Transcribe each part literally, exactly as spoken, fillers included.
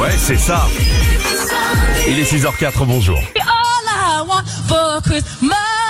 Ouais, c'est ça. Il est six heures quatre, bonjour. All I want for Christmas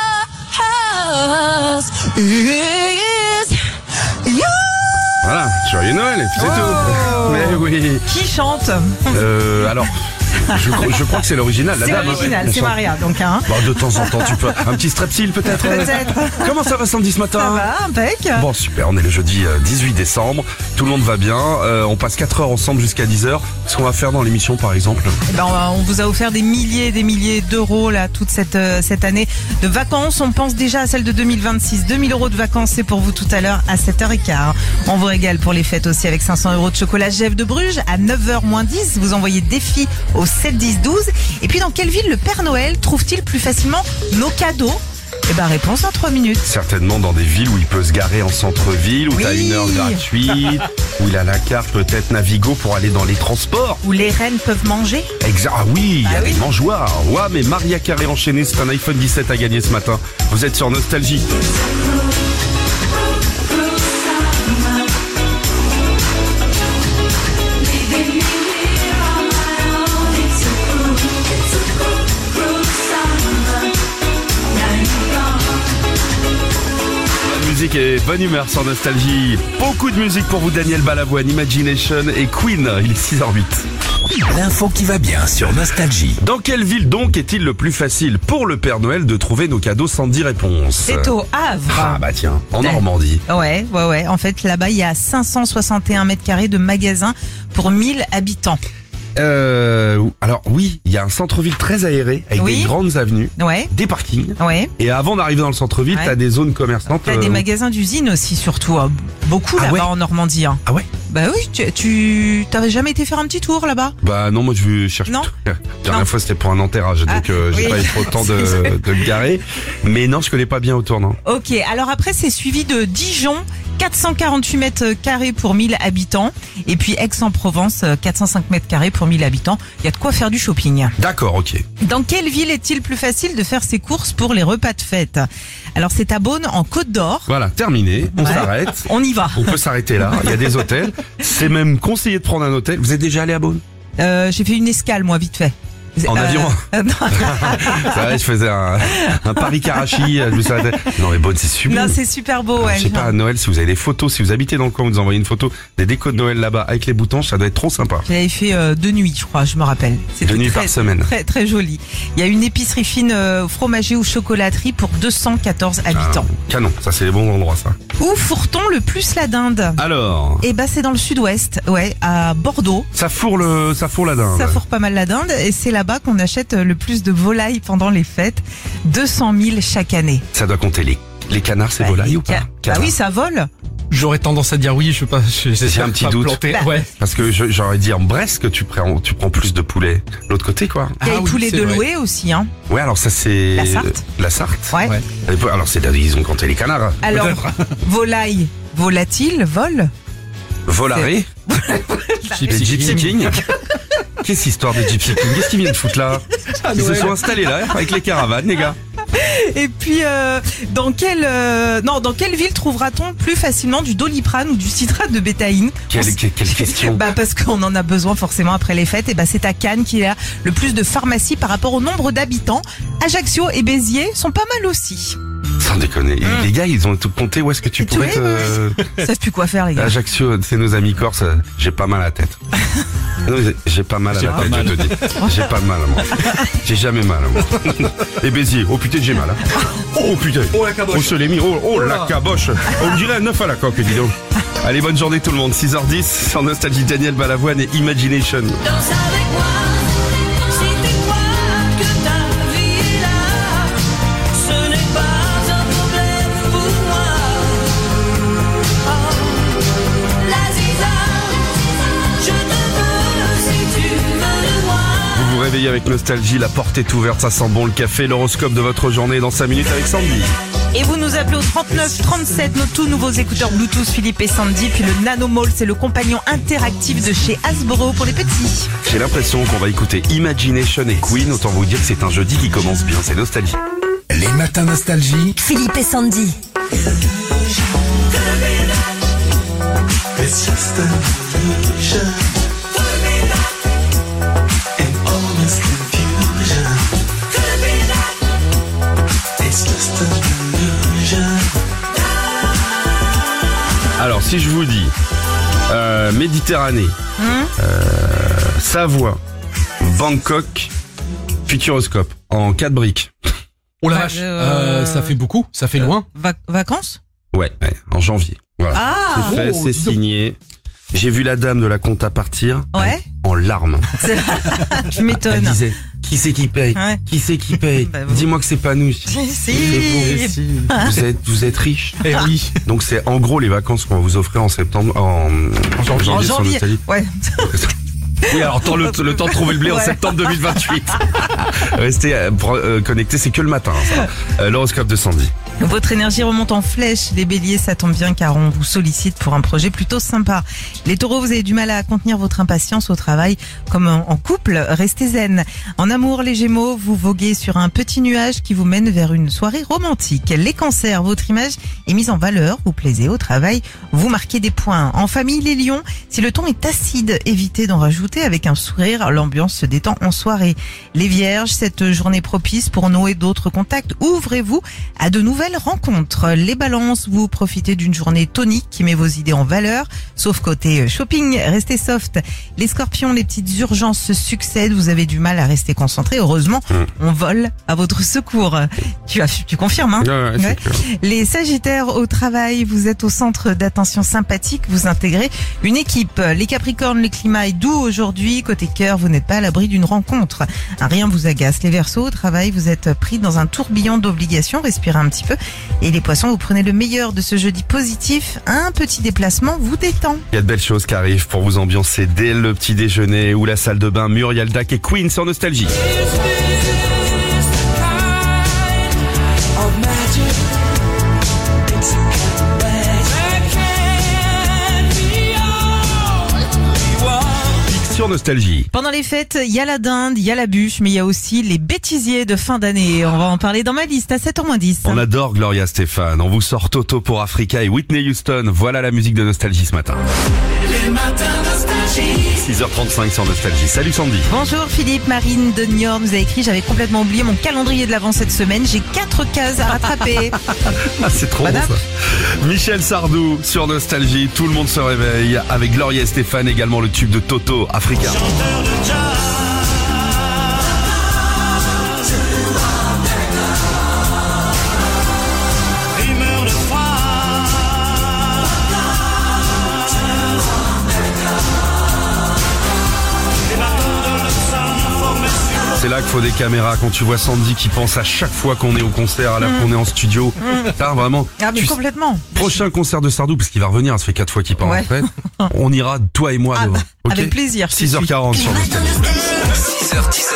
is you. Voilà, joyeux Noël, et puis c'est Oh. tout. Mais oui. Qui chante? Euh, alors, je, cro- je crois que c'est l'original, la C'est dame. original, hein. c'est Maria, donc hein. Bon, de temps en temps, tu peux. Un petit strepsil peut-être. Peut-être. Comment ça va samedi ce matin? Ça va, impec. Bon, super, on est le jeudi euh, dix-huit décembre, tout le monde va bien, euh, on passe quatre heures ensemble jusqu'à dix heures. Qu'est-ce qu'on va faire dans l'émission par exemple? Eh ben, on va- on vous a offert des milliers et des milliers d'euros là toute cette euh, cette année de vacances. On pense déjà à celle de deux mille vingt-six. deux mille euros de vacances, c'est pour vous tout à l'heure à sept heures quinze. On vous régale pour les fêtes aussi avec cinq cents euros de chocolat G F de Bruges à neuf heures moins dix. Vous envoyez défi au sept dix douze. Et puis dans quelle ville le Père Noël trouve-t-il plus facilement nos cadeaux? Eh ben réponse en trois minutes. Certainement dans des villes où il peut se garer en centre-ville, où Oui. t'as une heure gratuite, où il a la carte peut-être Navigo pour aller dans les transports. Où les reines peuvent manger? Exact. Ah oui, il y a Ah des oui. mangeoires. Ouais, mais Maria Carré enchaîné, c'est un iPhone dix-sept à gagner ce matin. Vous êtes sur Nostalgie. Musique et bonne humeur sur Nostalgie. Beaucoup de musique pour vous, Daniel Balavoine, Imagination et Queen. Il est six heures huit. L'info qui va bien sur Nostalgie. Dans quelle ville donc est-il le plus facile pour le Père Noël de trouver nos cadeaux sans dix réponses? C'est au Havre. Ah bah tiens, en Normandie. Ouais, ouais, ouais. En fait, là-bas, il y a cinq cent soixante et un mètres carrés de magasins pour mille habitants. Euh, alors oui, il y a un centre-ville très aéré avec Oui. des grandes avenues, Ouais, des parkings. ouais. Et avant d'arriver dans le centre-ville, Ouais. t'as des zones commerçantes. T'as euh, des magasins d'usines aussi, surtout. hein. Beaucoup Ah là-bas ouais en Normandie. Hein. Ah ouais? Bah oui, tu, tu t'avais jamais été faire un petit tour là-bas? Bah non, moi je cherche. Non. La dernière Non. fois c'était pour un enterrage, donc Ah, euh, j'ai oui. pas eu trop le temps de, de me garer. Mais non, je connais pas bien autour, non. Ok, alors après c'est suivi de Dijon, quatre cent quarante-huit mètres carrés pour mille habitants. Et puis Aix-en-Provence, quatre cent cinq mètres carrés pour mille habitants. Il y a de quoi faire du shopping. D'accord, ok. Dans quelle ville est-il plus facile de faire ses courses pour les repas de fête? Alors c'est à Beaune, en Côte d'Or. Voilà, terminé. On Ouais. s'arrête. On y va. On peut s'arrêter là. Il y a des hôtels. C'est même conseillé de prendre un hôtel. Vous êtes déjà allé à Beaune? Euh, j'ai fait une escale, moi, vite fait. En Euh, avion. euh, non, C'est vrai, je faisais un, un Paris-Karachi. Je me suis arrêté. Non mais Beaune, c'est super. non, c'est super beau, ouais. Je sais pas, à Noël, si vous avez des photos, si vous habitez dans le coin, vous nous envoyez une photo des décos de Noël là-bas avec les boutons, ça doit être trop sympa. J'avais fait euh, deux nuits, je crois, je me rappelle. C'était Deux nuits très, par semaine. Très, très joli. Il y a une épicerie fine euh, fromager ou chocolaterie pour deux cent quatorze habitants. Ah, canon, ça c'est les bons endroits ça. Où fourre-t-on le plus la dinde? Alors, Eh ben, c'est dans le sud-ouest, ouais, à Bordeaux. ça fourre le, ça fourre la dinde. Ça fourre pas mal la dinde et c'est là-bas qu'on achète le plus de volailles pendant les fêtes. deux cent mille chaque année. Ça doit compter les, les canards, c'est volailles ou pas? Ca- Bah Canards. oui, ça vole. J'aurais tendance à dire oui, je sais pas. Je, J'ai un petit doute. Bah. Ouais. Parce que je- j'aurais dit en Brest que tu prends, tu prends plus de poulet. L'autre côté quoi. Il y a Ah les oui, poulets c'est de vrai. louer aussi, hein. Ouais, alors ça c'est La Sarthe. La Sarthe. Ouais. Ouais. Alors c'est ils ont compté les canards. Alors, volaille, volatile, vol. Volaré. Les Gypsy Gypsy King. King. Qu'est-ce cette histoire de Gypsy King? Qu'est-ce qu'ils viennent foutre là? Ils se Noël. sont installés là avec les caravanes, les gars. Et puis, euh, dans quelle, euh, non, dans quelle ville trouvera-t-on plus facilement du doliprane ou du citrate de bétaïne? Quelle, On s- quelle, quelle question. Bah parce qu'on en a besoin forcément après les fêtes. Et bah c'est à Cannes qu'il y a le plus de pharmacies par rapport au nombre d'habitants. Ajaccio et Béziers sont pas mal aussi. Sans déconner. Les gars, ils ont tout compté. Où est-ce que tu Et tu pourrais vois, te... Ils savent plus quoi faire les gars. Ajaccio, c'est nos amis corses. J'ai pas mal à la tête. Non, j'ai- j'ai pas mal à J'ai la pas tête, mal. je te dis. J'ai pas mal, moi. J'ai jamais mal, moi. Et Béziers, oh putain, j'ai mal. Hein. Oh putain. Oh, la caboche. On se l'est mis. Oh, oh, la là. caboche. On dirait un neuf à la coque, dis donc. Allez, bonne journée tout le monde. six heures dix sur Nostalgie, Daniel Balavoine et Imagination. Danse avec moi, si tu crois que ta vie est là, ce n'est pas un problème pour moi. Oh, la ziza, je te veux si tu veux de moi. Vous vous réveillez avec Nostalgie, la porte est ouverte, ça sent bon le café, l'horoscope de votre journée dans cinq minutes avec Sandy. Et vous nous appelez au trente-neuf trente-sept, nos tout nouveaux écouteurs Bluetooth Philippe et Sandy. Puis le Nanomall, c'est le compagnon interactif de chez Hasbro pour les petits. J'ai l'impression qu'on va écouter Imagination et Queen, autant vous dire que c'est un jeudi qui commence bien, c'est Nostalgie. Les matins Nostalgie. Philippe et Sandy. It's just an illusion. si je vous dis euh, Méditerranée, Hum euh, Savoie, Bangkok, Futuroscope, en quatre briques. Oh la Bah, vache, euh, euh, ça fait beaucoup, ça fait loin. Va- vacances Ouais, ouais, en janvier. Voilà. Ah c'est fait, oh, c'est dis donc. signé. J'ai vu la dame de la compta partir Ouais. en larmes. C'est- Tu Elle m'étonnes. disait, qui c'est qui paye Ouais. Qui c'est qui paye Bah, vous- Dis-moi que c'est pas nous. Si, C'est si. Vous êtes, vous êtes riche. Eh oui. Donc c'est en gros les vacances qu'on va vous offrir en septembre, en, en janvier. En sur janvier. Nostalgie. Ouais. Oui, alors tant le, le temps de trouver le blé en Ouais. septembre deux mille vingt-huit. Restez euh, pro- euh, connectés, c'est que le matin. Ça va. Euh, L'horoscope de Sandy. Votre énergie remonte en flèche. Les béliers, ça tombe bien car on vous sollicite pour un projet plutôt sympa. Les taureaux, vous avez du mal à contenir votre impatience au travail. Comme en en couple, restez zen. En amour, les gémeaux, vous voguez sur un petit nuage qui vous mène vers une soirée romantique. Les cancers, votre image est mise en valeur. Vous plaisez au travail. Vous marquez des points. En famille, les lions, si le ton est acide, évitez d'en rajouter avec un sourire. L'ambiance se détend en soirée. Les vierges, cette journée propice pour nouer d'autres contacts. Ouvrez-vous à de nouvelles rencontres. Les balances, vous profitez d'une journée tonique qui met vos idées en valeur. Sauf côté shopping, restez soft. Les scorpions, les petites urgences se succèdent. Vous avez du mal à rester concentré. Heureusement, on vole à votre secours. Tu, as, tu confirmes, hein? Ouais, ouais, c'est Ouais. clair. Les sagittaires, au travail, vous êtes au centre d'attention sympathique, vous intégrez une équipe. Les capricornes, le climat est doux aujourd'hui. Côté cœur, vous n'êtes pas à l'abri d'une rencontre. Un rien vous agace. Les verseaux, au travail, vous êtes pris dans un tourbillon d'obligations. Respirez un petit peu. Et les poissons, vous prenez le meilleur de ce jeudi positif. Un petit déplacement vous détend. Il y a de belles choses qui arrivent pour vous ambiancer dès le petit déjeuner ou la salle de bain. Muriel Dac et Queen sur Nostalgie. Sur Nostalgie. Pendant les fêtes, il y a la dinde, il y a la bûche, mais il y a aussi les bêtisiers de fin d'année. On va en parler dans ma liste à sept heures moins dix. On adore Gloria Stéphane. On vous sort Toto pour Africa et Whitney Houston. Voilà la musique de Nostalgie ce matin. Les matins nostalgie. six heures trente-cinq sur Nostalgie. Salut Sandy. Bonjour Philippe, Marine de Niort nous a écrit, j'avais complètement oublié mon calendrier de l'avant cette semaine, j'ai quatre cases à rattraper. Ah, c'est trop Madame. bon ça. Michel Sardou sur Nostalgie. Tout le monde se réveille avec Gloria et Stéphane, également le tube de Toto, Africa. Chanteur de jazz. Rimeur de phrase. Les bateaux de l'Hudson formés sur C'est là qu'il faut des caméras. Quand tu vois Sandy qui pense à chaque fois qu'on est au concert, alors qu'on est en studio. Putain, vraiment. Ah mais Tu- complètement. Prochain concert de Sardou, parce qu'il va revenir, ça fait quatre fois qu'il part Ouais. en fait. On ira, toi et moi, Ah, devant. Ok avec plaisir. je te six heures quarante sur Nostalgie. six heures dix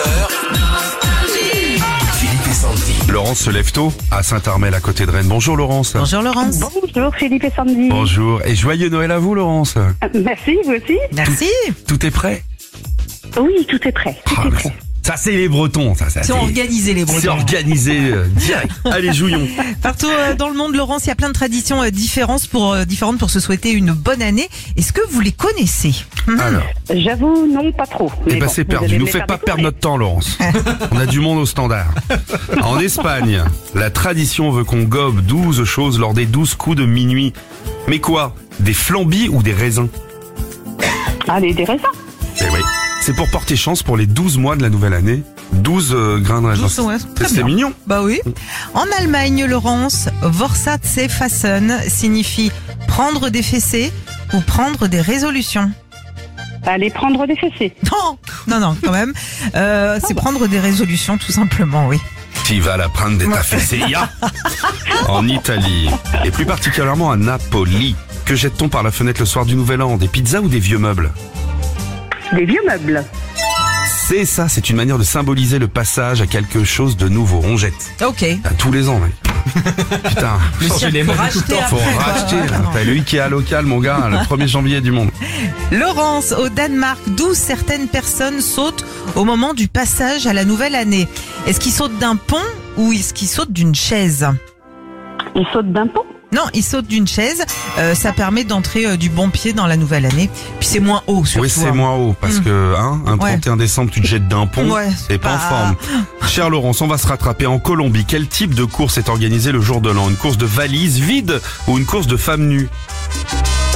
Philippe et Sandy. Laurence se lève tôt à Saint-Armel à côté de Rennes. Bonjour Laurence. Bonjour Laurence. Bonjour Philippe et Sandy. Bonjour. Et joyeux Noël à vous Laurence. Euh, Merci, vous aussi. Merci. Tout est prêt? Oui, tout est prêt. Tout Ah, est mais prêt. ça c'est les Bretons, ça. ça C'est organisé les C'est Bretons. organisé euh, direct. Allez, jouillons. Partout euh, dans le monde, Laurence, il y a plein de traditions euh, différentes pour, euh, différentes pour se souhaiter une bonne année. Est-ce que vous les connaissez? Alors, J'avoue, non, pas trop. eh Mais ben bon, c'est vous perdu. allez Nous me les faites faire pas perdre découvrir. notre temps, Laurence. On a du monde au standard. En Espagne, la tradition veut qu'on gobe douze choses lors des douze coups de minuit. Mais quoi? Des flambis ou des raisins? Allez, des raisins. Eh oui. C'est pour porter chance pour les douze mois de la nouvelle année. douze euh, grains de raisin. douze, ouais, très C'est bien. mignon. Bah oui. En Allemagne, Laurence, Vorsatz-fassen signifie prendre des fessées ou prendre des résolutions. Allez, prendre des fessées. Non, non, non, quand même. Euh, c'est prendre des résolutions, tout simplement, oui. Tu vas la prendre de ta fesseria. En Italie, et plus particulièrement à Napoli. Que jette-t-on par la fenêtre le soir du Nouvel An? Des pizzas ou des vieux meubles? Des vieux meubles. C'est ça, c'est une manière de symboliser le passage à quelque chose de nouveau. On jette. Ok. À tous les ans, mec. Putain. Changer les Faut meubles tout le racheter temps. Faut après, quoi. racheter. Ouais, là. non. T'as le Ikea local, mon gars, le premier janvier du monde. Laurence, au Danemark, d'où certaines personnes sautent au moment du passage à la nouvelle année. Est-ce qu'ils sautent d'un pont ou est-ce qu'ils sautent d'une chaise? Ils sautent d'un pont. Non, ils sautent d'une chaise. Euh, ça permet d'entrer euh, du bon pied dans la nouvelle année. Puis c'est moins haut, surtout. Oui, c'est hein. moins haut, parce Mm. que, hein, un Ouais. trente et un décembre, tu te jettes d'un pont. Ouais, C'est pas en pas- forme. Cher Laurence, on va se rattraper en Colombie. Quel type de course est organisée le jour de l'an? Une course de valise vide ou une course de femmes nues?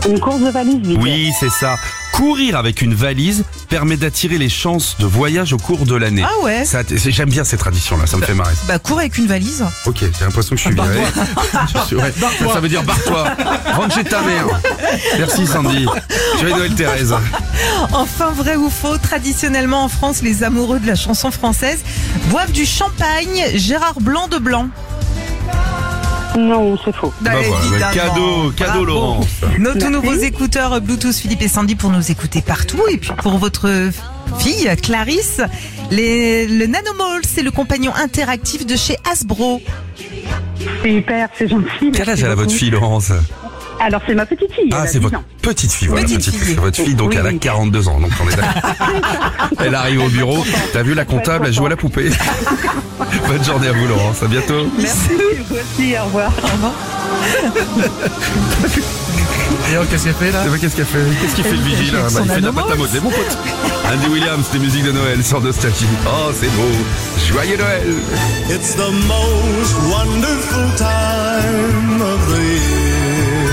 Une course de valise vide. Oui, c'est ça. Courir avec une valise permet d'attirer les chances de voyage au cours de l'année. Ah ouais. Ça, c'est- J'aime bien ces traditions-là, ça me fait marrer. Bah, cours avec une valise. Ok, j'ai l'impression que je suis viré. Je suis- ouais, ça, ça veut dire barre-toi. Rentre chez ta mère. Merci Sandy. Joyeux Noël Thérèse. Enfin, vrai ou faux, traditionnellement en France, les amoureux de la chanson française boivent du champagne Gérard Blanc de Blanc. Non, c'est faux. Bah voilà, Évidemment. cadeau, cadeau Bravo. Laurence. Nos tout Merci. nouveaux écouteurs Bluetooth Philippe et Sandy pour nous écouter partout. Et puis pour votre fille, Clarisse, les, le Nanomall, c'est le compagnon interactif de chez Hasbro. Super, c'est gentil. Quel merci âge elle a votre beaucoup. fille Laurence? Alors, c'est ma petite fille. Ah, elle a c'est dix votre ans. petite fille, voilà, Petite petite fille. fille. Votre fille, donc Oui, elle a oui. quarante-deux ans, donc on est d'accord. Elle arrive au bureau, t'as vu la comptable, elle joue à la poupée. Bonne journée à vous Laurence, à bientôt. Merci, vous aussi, au revoir. Et oh, qu'est-ce qu'elle fait là? Eh ben, Qu'est-ce qu'elle fait Qu'est-ce qu'il fait le vigile là Son Bah, il fait de la Nanomall. pâte à modeler, mon pote. Andy Williams, des musiques de Noël sur Nostalgie. Oh, c'est beau. Joyeux Noël. It's the most wonderful time of the year.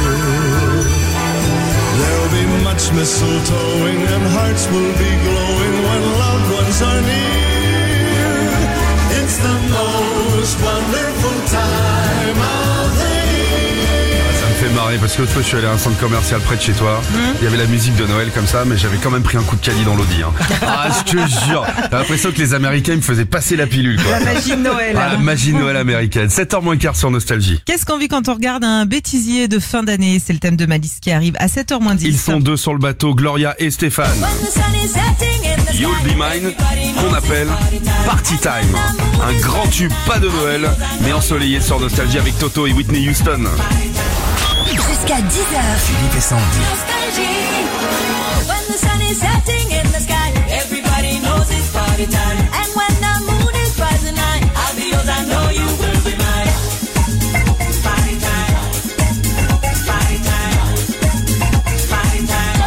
There'll be much mistletoeing and hearts will be glowing when loved ones are near. It's the most wonderful time of the year. Ça me fait marrer parce que l'autre fois je suis allé à un centre commercial près de chez toi. Il y avait la musique de Noël comme ça, mais j'avais quand même pris un coup de caddie dans l'audi. Hein. Ah, je te jure. T'as l'impression que les Américains ils me faisaient passer la pilule, quoi. La magie de Noël. Ah, la magie de Noël américaine. sept heures moins quart sur Nostalgie. Qu'est-ce qu'on vit quand on regarde un bêtisier de fin d'année? C'est le thème de ma liste qui arrive à sept heures moins dix. Ils sont deux sur le bateau, Gloria et Stéphane. You'll Be Mine, qu'on appelle Party Time. Un grand tube, pas de Noël, mais ensoleillé sur Nostalgie avec Toto et Whitney Houston. Jusqu'à dix heures. Philippe et Sandy. When the sun is setting in the sky, everybody knows it's party time. And when the moon is rising high, I'll be yours, I know you will be mine. Party time, party time, party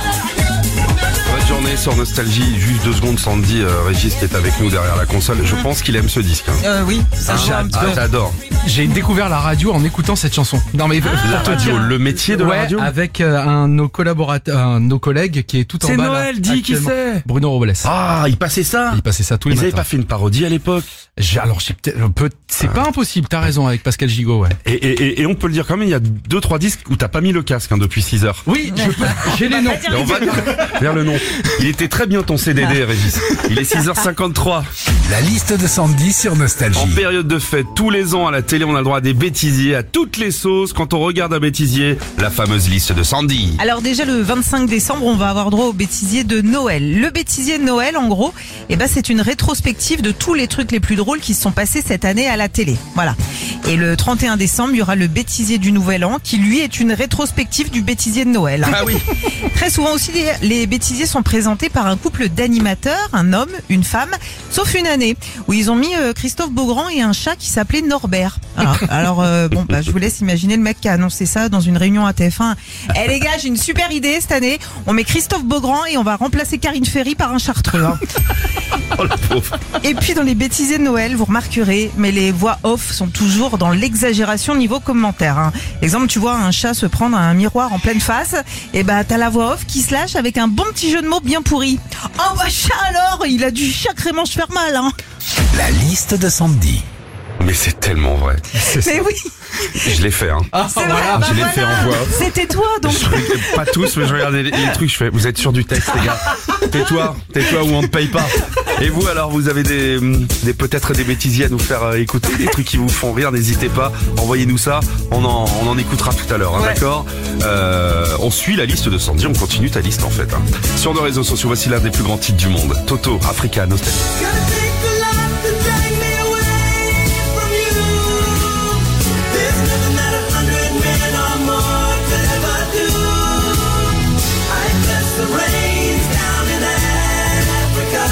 time. Bonne journée sur Nostalgie. Juste deux secondes, Sandy, euh, Régis qui est avec nous derrière la console. Je pense qu'il aime ce disque. Hein. Euh, oui, ça se voit un petit Ah, peu. j'adore. J'ai découvert la radio en écoutant cette chanson. Non mais La radio, le métier de ouais, la radio. avec euh, un de nos collaborateurs, un de nos collègues qui est tout en C'est bas. là, Noël, dis qui actuellement. c'est. Bruno Robles. Ah, il passait ça. Il passait ça tous les Ils avaient matins. pas fait une parodie à l'époque. J'ai- Alors j'ai peut-être un peu, c'est pas impossible. T'as raison avec Pascal Gigot, ouais. Et, et, et, et on peut le dire quand même, il y a deux trois disques où t'as pas mis le casque hein, depuis six heures. Oui, je peux- j'ai les noms. Et on va vers le nom. Il était très bien ton C D D, Régis. Il est six heures cinquante-trois. La liste de Sandy sur Nostalgie. En période de fête, tous les ans à la télé, on a le droit à des bêtisiers, à toutes les sauces. Quand on regarde un bêtisier, la fameuse liste de Sandy. Alors déjà le vingt-cinq décembre, on va avoir droit au bêtisier de Noël. Le bêtisier de Noël, en gros, eh ben c'est une rétrospective de tous les trucs les plus drôles qui se sont passés cette année à la télé. Voilà. Et le trente et un décembre, il y aura le bêtisier du Nouvel An, qui lui est une rétrospective du bêtisier de Noël. Ah oui. Très souvent aussi, les, les bêtisiers sont présentés par un couple d'animateurs, un homme, une femme, sauf une année où ils ont mis euh, Christophe Beaugrand et un chat qui s'appelait Norbert. Alors, alors euh, bon, bah, je vous laisse imaginer le mec qui a annoncé ça dans une réunion à T F un. Eh les gars, j'ai une super idée cette année. On met Christophe Beaugrand et on va remplacer Karine Ferry par un chartreux. hein. Oh le pauvre. Et puis dans les bêtisiers de Noël, vous remarquerez, mais les voix off sont toujours dans l'exagération niveau commentaire. Hein. Exemple, tu vois un chat se prendre un miroir en pleine face, et bah t'as la voix off qui se lâche avec un bon petit jeu de mots bien pourri. Oh bah chat alors, il a dû sacrément se faire mal. Hein. La liste de Sandy. Mais c'est tellement vrai. Mais oui, Je l'ai fait. Hein. c'est vrai. Bah je l'ai fait en voix off. C'était toi donc. Je regardais pas tous, mais je regardais les, les trucs. Je fais, vous êtes sur du texte, les gars. Tais-toi, tais-toi ou on ne paye pas. Et vous, alors, vous avez des, des peut-être des bêtisiers à nous faire euh, écouter, des trucs qui vous font rire. N'hésitez pas, envoyez-nous ça. On en, on en écoutera tout à l'heure, hein, Ouais. d'accord. euh, On suit la liste de Sandy. On continue ta liste en fait. Hein. Sur nos réseaux sociaux, voici l'un des plus grands titres du monde. Toto, Africa, Nostalgie. Gonna take the life to drag me away from you. There's nothing that a hundred men or more could ever do. I bless the rains down in Africa.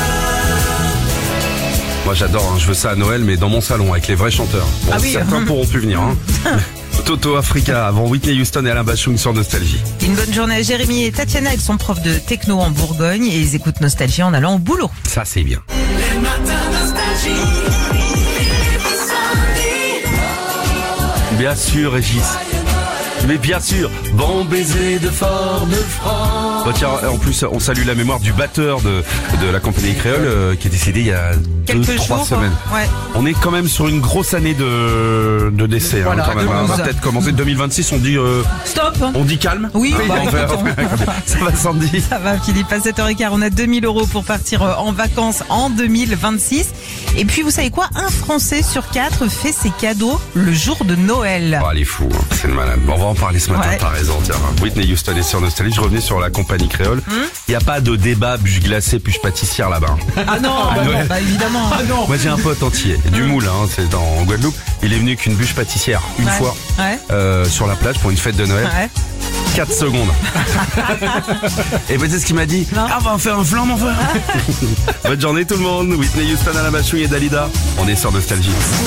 Moi j'adore, hein, je veux ça à Noël, mais dans mon salon avec les vrais chanteurs. Bon, Ah oui. certains pourront plus venir. Hein. Toto Africa avant Whitney Houston et Alain Bachung sur Nostalgie. Une bonne journée à Jérémy et Tatiana, ils sont profs de techno en Bourgogne et ils écoutent Nostalgie en allant au boulot. Ça c'est bien. Les matins nostalgie. Philippe et Sandy. Bien sûr, Régis. Mais bien sûr, bon baiser de Fort de France. Bah tiens, en plus, on salue la mémoire du batteur de, de la compagnie créole euh, qui est décédé il y a Quelques deux, trois jours. semaines. Ouais. On est quand même sur une grosse année de, de décès. Voilà, hein, quand même. de On va onze. peut-être commencer deux mille vingt-six, on dit, euh, Stop. on dit calme. Oui, Hein, bah, on fait- écoute, on- Ça va, Sandy? Ça va Philippe, à sept heures quinze, on a deux mille euros pour partir euh, en vacances en deux mille vingt-six. Et puis vous savez quoi, un Français sur quatre fait ses cadeaux le jour de Noël. Oh, elle est fou, hein. C'est le malade. Bon, on va en parler ce matin, Ouais. t'as raison, tiens. Whitney Houston est sur Nostalgie. Je revenais sur la compagnie créole. Il n'y a pas de débat bûche glacée, bûche pâtissière là-bas. Ah non, bah, non, bah, évidemment. Ah non. Moi j'ai un pote entier, du moule, hein, c'est en Guadeloupe. Il est venu qu'une bûche pâtissière une Ouais. fois Ouais. euh, sur la plage pour une fête de Noël. Ouais. quatre secondes. Et vous savez ce qu'il m'a dit? Non. Ah, on va en faire un flan, mon frère. Bonne journée tout le monde. Whitney Houston à la machouille et Dalida. On est sur Nostalgie.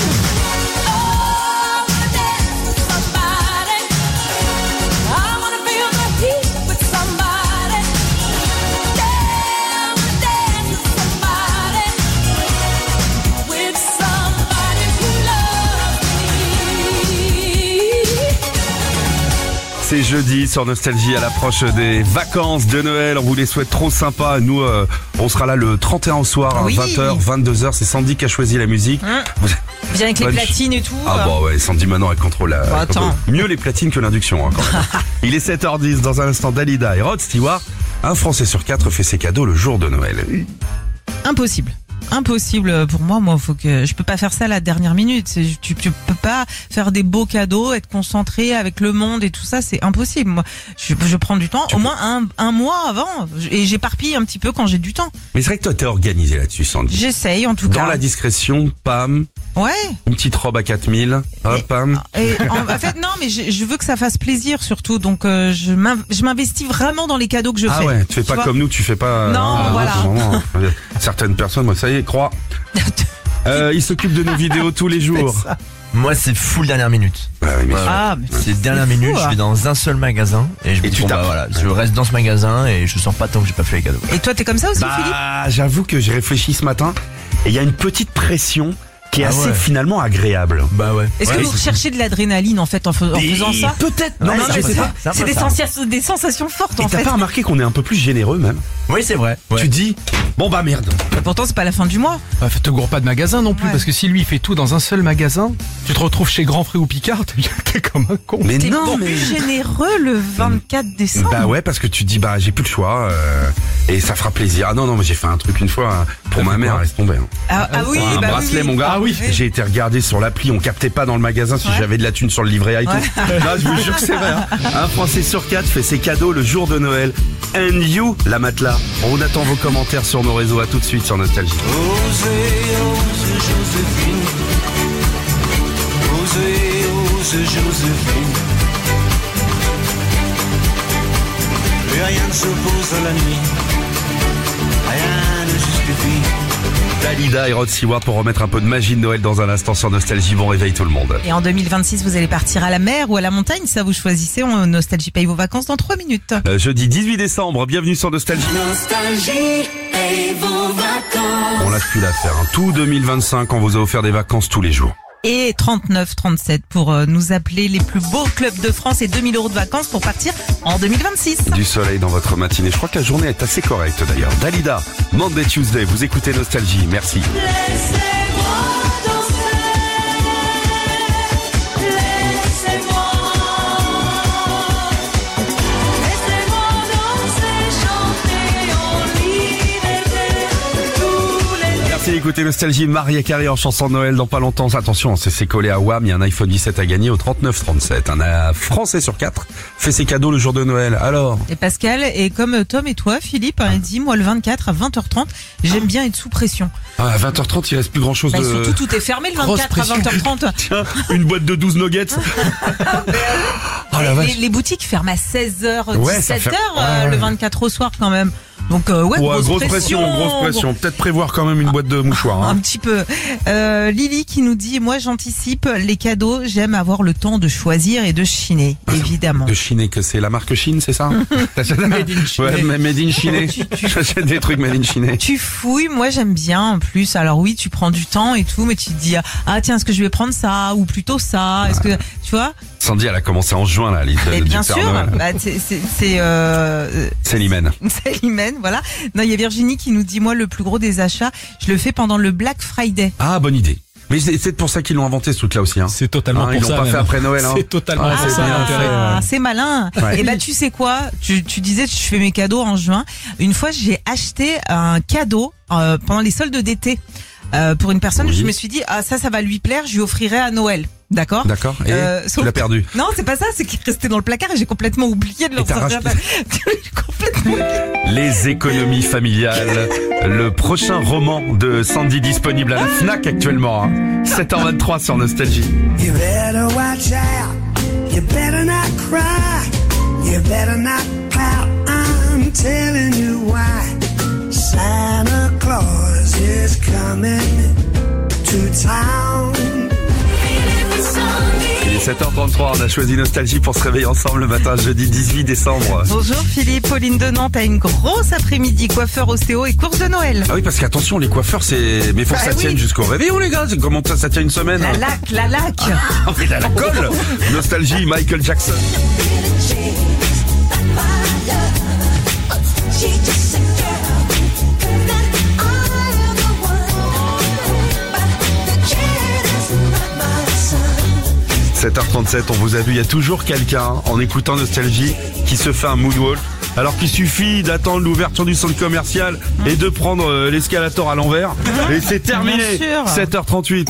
C'est jeudi sur Nostalgie à l'approche des vacances de Noël. On vous les souhaite trop sympas. Nous, euh, on sera là le trente et un au soir, à Oui. vingt heures, vingt-deux heures. C'est Sandy qui a choisi la musique. Hein. Vous- Bien avec les Bonne ch- platines et tout. Ah bah ouais, Sandy maintenant elle contrôle la... Bah, elle contrôle attends. mieux les platines que l'induction. Hein, quand même. Il est sept heures dix, dans un instant Dalida et Rod Stewart. Un Français sur quatre fait ses cadeaux le jour de Noël. Impossible. Impossible pour moi. Moi, faut que je peux pas faire ça à la dernière minute. C'est- Tu, tu peux pas faire des beaux cadeaux, être concentré avec le monde et tout ça. C'est impossible. Moi, je, je prends du temps, au moins un, un mois avant, et j'éparpille un petit peu quand j'ai du temps. Mais c'est vrai que toi t'es organisé là-dessus, Sandy. J'essaye en tout Dans cas. la discrétion, pam, Ouais. une petite robe à quatre mille, hop, pam. Et en, en fait, non, mais je, je veux que ça fasse plaisir surtout. Donc, euh, je m'in- je m'investis vraiment dans les cadeaux que je Ah fais. ouais, tu fais pas vois comme nous, tu fais pas... Non, ah, voilà. vraiment, euh, certaines personnes, moi ça y est, crois. Euh, il s'occupe de nos vidéos tous les jours. Moi, c'est full dernière minute. Ah oui, mais- Ouais, ouais. Ah, mais C'est dernière fou, minute, hein. je vais dans un seul magasin et je me Et dis tu bon, bah, tapes. voilà, je reste dans ce magasin et je sors pas tant que j'ai pas fait les cadeaux. Et toi, t'es comme ça aussi, Philippe? Bah, j'avoue que j'ai réfléchi ce matin et il y a une petite pression qui est Ah assez ouais. finalement agréable. Bah ouais. Est-ce que Ouais, vous c'est- recherchez de l'adrénaline en fait en, fais- en Et faisant ça? Peut-être. Non, Ouais, non, c'est mais un peu c'est ça, c'est un c'est peu des, ça. sensations- des sensations fortes Et en t'as fait. pas remarqué qu'on est un peu plus généreux même? Oui, c'est vrai. Ouais. Tu dis, bon bah merde. Et pourtant, c'est pas la fin du mois. Bah, te gourre pas de magasin non plus, Ouais. parce que si lui il fait tout dans un seul magasin, tu te retrouves chez Grand Frais ou Picard, t'es t'es comme un con. Mais T'es non, beaucoup mais... plus généreux le vingt-quatre décembre. Bah ouais, parce que tu te dis, bah j'ai plus le choix euh, et ça fera plaisir. Ah non, non, mais j'ai fait un truc une fois hein, pour ma mère, laisse tomber. Hein. Ah, ah oui, un bah bracelet, oui, mon gars. Ah oui. J'ai été regardé sur l'appli, on captait pas dans le magasin si Ouais. j'avais de la thune sur le livret A et tout. Non, je vous jure que c'est vrai. hein. Un Français sur quatre fait ses cadeaux le jour de Noël. And you, la matelas. On attend vos commentaires sur nos réseaux. À tout de suite sur Nostalgie. Osez, osez, Joséphine. Osez, osez, Joséphine. Plus rien ne s'oppose à la nuit. Rien ne justifie. Dalida et Rod Stewart pour remettre un peu de magie de Noël dans un instant sur Nostalgie. Bon réveil tout le monde. Et en deux mille vingt-six, vous allez partir à la mer ou à la montagne, ça vous choisissez. On Nostalgie paye vos vacances dans trois minutes. Euh, jeudi dix-huit décembre, bienvenue sur Nostalgie. Nostalgie et vos vacances. On l'a plus la faire. Hein. Tout deux mille vingt-cinq, on vous a offert des vacances tous les jours. Et trente-neuf trente-sept pour euh, nous appeler les plus beaux clubs de France et deux mille euros de vacances pour partir en deux mille vingt-six. Du soleil dans votre matinée. Je crois que la journée est assez correcte d'ailleurs. Dalida, Monday Tuesday, vous écoutez Nostalgie. Merci. Laissez-moi danser. Laissez-moi. Laissez-moi danser, chanter en liberté tous les Merci d'écouter Nostalgie. Maria Carey en chanson de Noël dans pas longtemps. Attention, c'est c'est collé à W A M. Il y a un iPhone dix-sept à gagner au trente-neuf trente-sept. Un euh, Français sur quatre fait ses cadeaux le jour de Noël. Alors, Et Pascal, et comme Tom et toi, Philippe, hein, dit, moi le vingt-quatre à vingt heures trente, j'aime bien être sous pression. ah, à vingt heures trente, il reste plus grand chose Bah, de... surtout, tout est fermé le Grosse vingt-quatre à pression. vingt heures trente. Tiens, une boîte de douze nuggets. Oh la les, vache. les boutiques ferment à seize heures, Ouais, ça dix-sept fait- heures euh, Ouais. le vingt-quatre au soir quand même. Donc euh, ouais, Ouais, grosse, pression, grosse pression. Peut-être prévoir quand même une boîte de mouchoirs. Un Hein. petit peu. Euh, Lily qui nous dit, moi j'anticipe les cadeaux, j'aime avoir le temps de choisir et de chiner, évidemment. De Chine, que c'est la marque Chine, c'est ça? Made in Chine. Ouais, mais Made in Chine. J'achète des trucs Made in Chine. Tu fouilles, moi j'aime bien en plus. Alors oui, tu prends du temps et tout, mais tu te dis ah tiens, est-ce que je vais prendre ça ou plutôt ça? Est-ce que tu vois? Sandy, elle a commencé en juin, la liste Et du bien Père sûr, Noël. bah, c'est c'est c'est euh, C'est l'hymen. c'est l'hymen, voilà. Non, il y a Virginie qui nous dit moi le plus gros des achats, je le fais pendant le Black Friday. Ah, bonne idée. Mais c'est c'est pour ça qu'ils l'ont inventé ce truc-là aussi. Hein. C'est totalement Hein, pour ils l'ont ça. pas même. fait après Noël. Hein. C'est totalement Ah, pour c'est ça bien l'intérêt. Ah, c'est malin. Ouais. Et bah tu sais quoi, tu, tu disais je fais mes cadeaux en juin. Une fois j'ai acheté un cadeau euh, pendant les soldes d'été euh, pour une personne. Oui. Je me suis dit ah ça ça va lui plaire, je lui offrirai à Noël. D'accord. D'accord. Et Euh, tu sauf- l'as perdu. Non, c'est pas ça, c'est qu'il est resté dans le placard et j'ai complètement oublié de le Et t'as ressortir. complètement. Les économies familiales. Le prochain roman de Sandy disponible à la Fnac actuellement. Hein. sept heures vingt-trois sur Nostalgie. You better watch out. You better not cry. You better not pout. I'm telling you why. Santa Claus is coming to town. Il est sept heures trente-trois, on a choisi Nostalgie pour se réveiller ensemble le matin, jeudi dix-huit décembre. Bonjour Philippe, Pauline de Nantes a une grosse après-midi coiffeur, ostéo et course de Noël. Ah oui, parce qu'attention, les coiffeurs, c'est... Mais faut que Bah ça oui. tienne jusqu'au réveillon, les gars. C'est comment ça, ça tient une semaine? La laque, la laque. Ah, mais là, la colle. Nostalgie, Michael Jackson. sept heures trente-sept, on vous a vu, il y a toujours quelqu'un, en écoutant Nostalgie, qui se fait un moonwalk, alors qu'il suffit d'attendre l'ouverture du centre commercial et de prendre euh, l'escalator à l'envers, et c'est terminé. Bien sûr. sept heures trente-huit.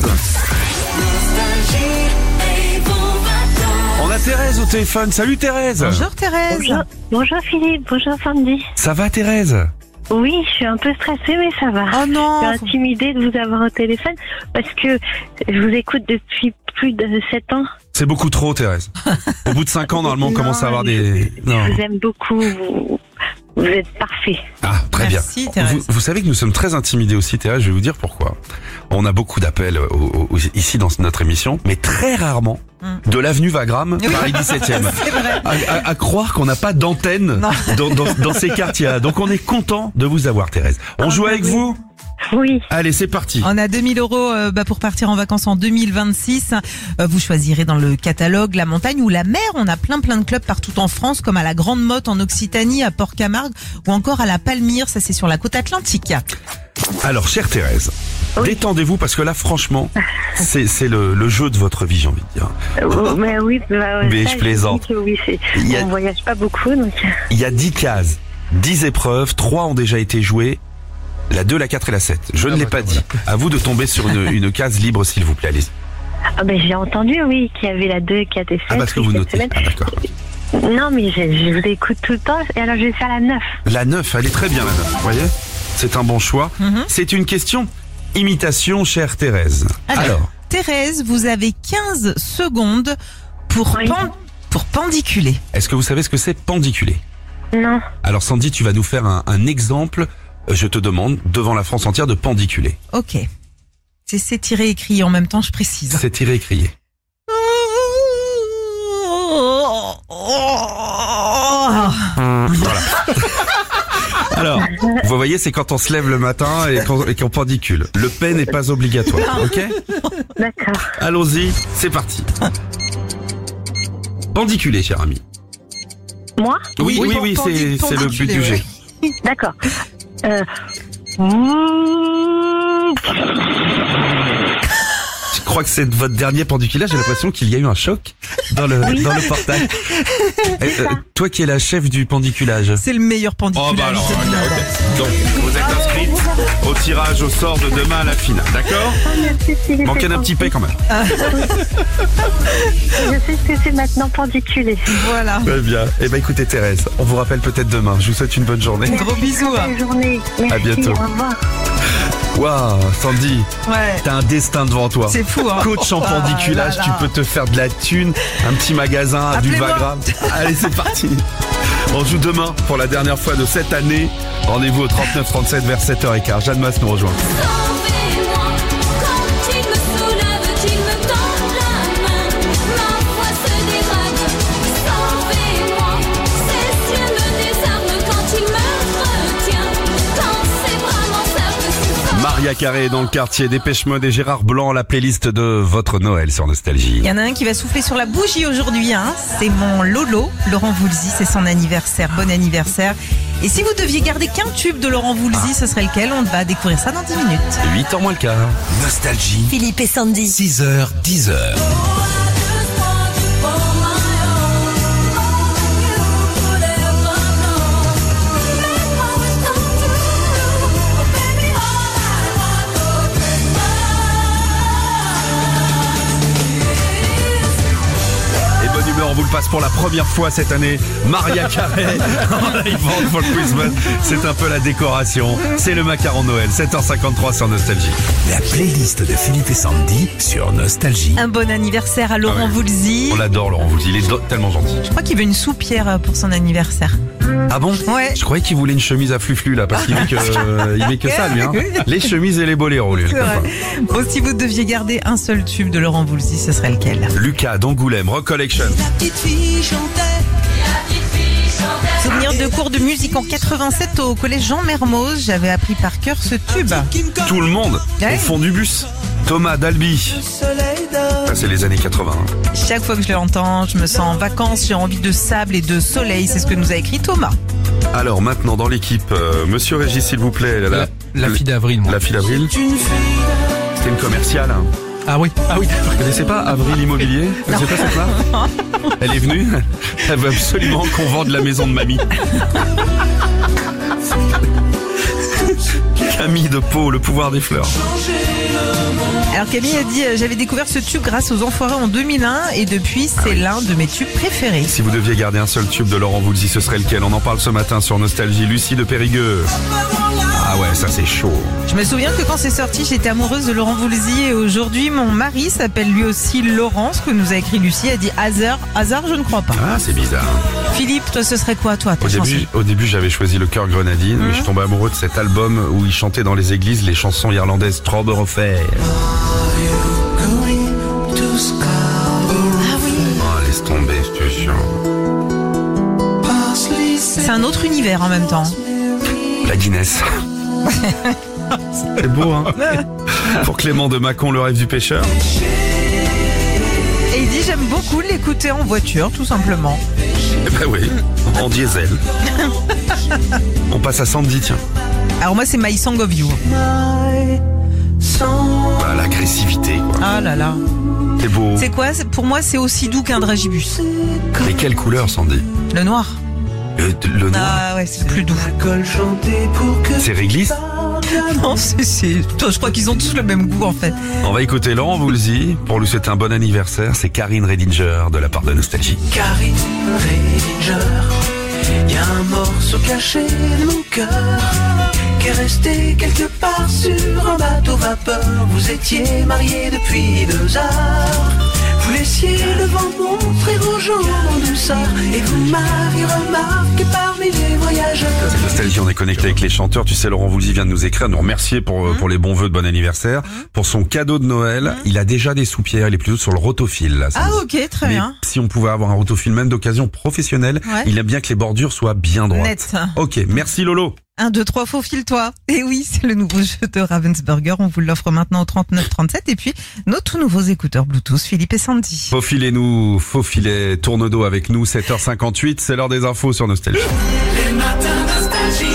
On a Thérèse au téléphone. Salut Thérèse. Bonjour Thérèse. Bonjour, bonjour Philippe, bonjour Sandy. Ça va Thérèse? Oui, je suis un peu stressée, mais ça va. Oh non. Je suis intimidée de vous avoir au téléphone parce que je vous écoute depuis plus de sept ans. C'est beaucoup trop Thérèse. Au bout de cinq ans, normalement, on Non, commence à avoir je- des... Non. Je vous aime beaucoup. Vous, vous êtes parfait. Ah, très Merci, bien. Thérèse. Vous, vous savez que nous sommes très intimidés aussi, Thérèse, je vais vous dire pourquoi. On a beaucoup d'appels au- au- au- ici dans notre émission, mais très rarement Mm. de l'avenue Wagram, Oui. Paris dix-septième. C'est vrai. À, à- à croire qu'on n'a pas d'antenne Non. dans, dans, dans ces quartiers-là. Donc on est content de vous avoir, Thérèse. On Ah, joue bah avec oui. vous? Oui. Allez, c'est parti. On a deux mille euros euh, bah, pour partir en vacances en deux mille vingt-six. Euh, vous choisirez dans le catalogue la montagne ou la mer. On a plein plein de clubs partout en France, comme à la Grande Motte en Occitanie, à Port-Camargue ou encore à la Palmyre. Ça, c'est sur la côte atlantique. Alors, chère Thérèse, détendez-vous parce que là, franchement, c'est c'est le, le jeu de votre vie, j'ai envie de dire. Euh, mais oui, bah, Mais ça, je plaisante. dis que Oui, c'est. Il y a- On voyage pas beaucoup, donc. Il y a dix cases, dix épreuves, trois ont déjà été jouées. La deux, la quatre et la sept. Je ne l'ai pas dit. À vous de tomber sur une, une case libre, s'il vous plaît. Allez-y. Ah ben j'ai entendu, oui, qu'il y avait la deux, quatre et sept. Ah, parce que oui, vous cette notez. semaine. Ah, d'accord. Non, mais je, je vous écoute tout le temps. Et alors, je vais faire la neuf. La neuf, elle est très bien, la neuf. Vous voyez? C'est un bon choix. Mhm. C'est une question imitation, chère Thérèse. Alors, Alors, Thérèse, vous avez quinze secondes pour, Oui. pen- pour pendiculer. est-ce que vous savez ce que c'est pendiculer? Non. Alors, Sandy, tu vas nous faire un, un exemple, euh, je te demande, devant la France entière, de pendiculer. Ok. C'est c'est tiré et écrit en même temps, je précise. C'est tiré et crié. Voilà. Alors, vous voyez, c'est quand on se lève le matin et qu'on et qu'on pendicule. Le paix n'est pas obligatoire, ok? D'accord. Allons-y, c'est parti. Pendiculer, cher ami. Moi? Oui, oui, pour oui, pendi- c'est c'est le but pendiculer, du ouais. jet. D'accord. Euh... Je crois que c'est votre dernier pendiculage. J'ai l'impression qu'il y a eu un choc dans le, dans le portail. Eh, euh, toi qui es la chef du pendiculage. C'est le meilleur pendiculage. Oh bah alors, de ok, monde. ok. Donc, vous êtes inscrite au tirage au sort de demain à la finale, d'accord? Manquez d'un petit paix quand même. Je sais ce que c'est maintenant pendiculé. Voilà. Très bien. Eh ben écoutez Thérèse, on vous rappelle peut-être demain. Je vous souhaite une bonne journée. Gros bisous. hein. Bonne journée. Merci. À bientôt. Au revoir. Waouh, Sandy, Ouais. t'as un destin devant toi. C'est fou, hein. Coach en Ah, pendiculage, là, là. tu peux te faire de la thune, un petit magasin, du Appelez-moi. Vagram. Allez, c'est parti. On joue demain pour la dernière fois de cette année. Rendez-vous au trente-neuf trente-sept vers sept heures quinze. Jeanne Masse nous rejoint. Sauvez-moi quand il me soulève, qu'il me tend la main. Ma foi se dégrade. Sauvez-moi, ses yeux me désarment quand il me retient. Quand ses bras m'en servent si fort. Maria Carré dans le quartier, Dépêche Mode et Gérard Blanc, la playlist de votre Noël sur Nostalgie. Il y en a un qui va souffler sur la bougie aujourd'hui, hein. C'est mon Lolo, Laurent Voulzy, c'est son anniversaire. Bon anniversaire. Et si vous deviez garder qu'un tube de Laurent Voulzy, ce serait lequel? On va découvrir ça dans dix minutes. huit heures moins le quart. Nostalgie, Philippe et Sandy. six heures, dix heures. On vous le passe pour la première fois cette année. Maria Carré en live for Christmas. C'est un peu la décoration. C'est le macaron de Noël. sept heures cinquante-trois sur Nostalgie. La playlist de Philippe et Sandy sur Nostalgie. Un bon anniversaire à Laurent Ah ouais. Voulzy. On l'adore, Laurent Voulzy. Il est do- tellement gentil. Je crois qu'il veut une soupière pour son anniversaire. Ah bon? Ouais. Je croyais qu'il voulait une chemise à fluflu là, parce qu'il met que, euh, il met que ça lui. Hein. Les chemises et les boléros lui. le C'est vrai. copain. Bon, si vous deviez garder un seul tube de Laurent Voulzy, ce serait lequel? Lucas d'Angoulême, Recollection. Souvenir de cours de musique en quatre-vingt-sept au collège Jean Mermoz. J'avais appris par cœur ce tube. Tout le monde Ouais. au fond du bus. Thomas d'Albi. Ça, c'est les années quatre-vingts. hein. Chaque fois que je l'entends, je me sens en vacances, j'ai envie de sable et de soleil. C'est ce que nous a écrit Thomas. Alors maintenant dans l'équipe, euh, Monsieur Régis s'il vous plaît. La, La, la fille d'avril, moi. La fille d'Avril. C'était une commerciale. Hein. Ah oui, ah oui. Vous connaissez pas Avril Immobilier? Vous connaissez pas cette marque? Elle est venue. Elle veut absolument qu'on vende la maison de mamie. Camille de Pau, le pouvoir des fleurs. Alors Camille a dit euh, j'avais découvert ce tube grâce aux Enfoirés en deux mille un et depuis c'est l'un de mes tubes préférés. Si vous deviez garder un seul tube de Laurent Voulzy, ce serait lequel? On en parle ce matin sur Nostalgie. Lucie de Périgueux. Ah ouais, ça c'est chaud. Je me souviens que quand c'est sorti, j'étais amoureuse de Laurent Voulzy et aujourd'hui mon mari s'appelle lui aussi Laurent. Ce que nous a écrit Lucie, a dit hasard, hasard je ne crois pas. Ah, c'est bizarre. Philippe, toi ce serait quoi toi ta Au chanson? début, au début, j'avais choisi le Cœur Grenadine, mais je suis tombé amoureux de cet album où il chantait dans les églises les chansons irlandaises Troborofair. Ah oui. Oh, laisse tomber, je te jure. C'est un autre univers en même temps. La Guinness. C'est beau, hein? Pour Clément de Mâcon, le rêve du pêcheur. Et il dit j'aime beaucoup l'écouter en voiture tout simplement. Eh ben oui, en diesel. On passe à Sandy, tiens. Alors moi c'est My Song of You. Bah, l'agressivité, quoi. Ah là là. C'est beau. C'est quoi? C'est- Pour moi c'est aussi doux qu'un dragibus. Mais quelle couleur, Sandy? Le noir. Le, le noir. Ah ouais c'est plus doux. C'est réglisse. Non c'est c'est. Toi, je crois qu'ils ont tous le même goût en fait. On va écouter Laurent Voulzy. Pour lui, c'est un bon anniversaire. C'est Karine Redinger de la part de Nostalgie. Karine Redinger, y a un morceau caché de mon cœur qui est resté quelque part sur un bateau vapeur. Vous étiez mariés depuis deux heures. Vous laissiez le vent montrer aux gens en douceur et vous m'aviez remarqué parmi les voyageurs. C'est Nostalgie, on est connecté avec les chanteurs. Tu sais, Laurent Voulzy vient de nous écrire, nous remercier pour, pour les bons vœux de bon anniversaire. Pour son cadeau de Noël, il a déjà des soupières. Il est plutôt sur le rotophile, là. Ah ok très Mais bien. si on pouvait avoir un rotophile même d'occasion professionnelle, Ouais. il aime bien que les bordures soient bien droites. Net. Ok, merci Lolo. Un, deux, trois, faufile-toi. Et oui, c'est le nouveau jeu de Ravensburger. On vous l'offre maintenant au trente-neuf trente-sept. Et puis, nos tout nouveaux écouteurs Bluetooth, Philippe et Sandy. Faufilez-nous, faufilez tourne-dos avec nous, sept heures cinquante-huit, c'est l'heure des infos sur Nostalgie. Les matins nostalgie.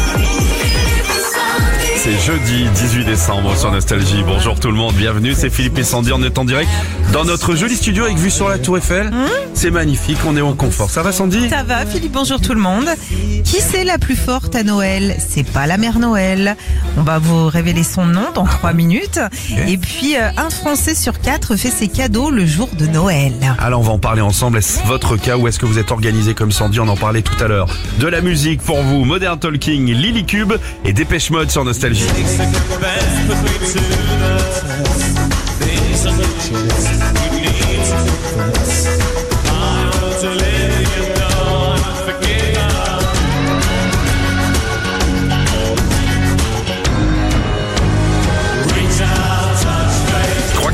C'est jeudi dix-huit décembre sur Nostalgie. Bonjour tout le monde, bienvenue, c'est Philippe et Sandy, on est en direct dans notre joli studio avec vue sur la Tour Eiffel. C'est magnifique, on est en confort. Ça va Sandy? Ça va, Philippe, bonjour tout le monde. Qui c'est la plus forte à Noël? C'est pas la mère Noël. On va vous révéler son nom dans trois minutes. Et puis, euh, un Français sur quatre fait ses cadeaux le jour de Noël. Alors on va en parler ensemble, est-ce votre cas ou est-ce que vous êtes organisé comme Sandy? On en parlait tout à l'heure. De la musique pour vous, Modern Talking, Lily Cube et Dépêche Mode sur Nostalgie.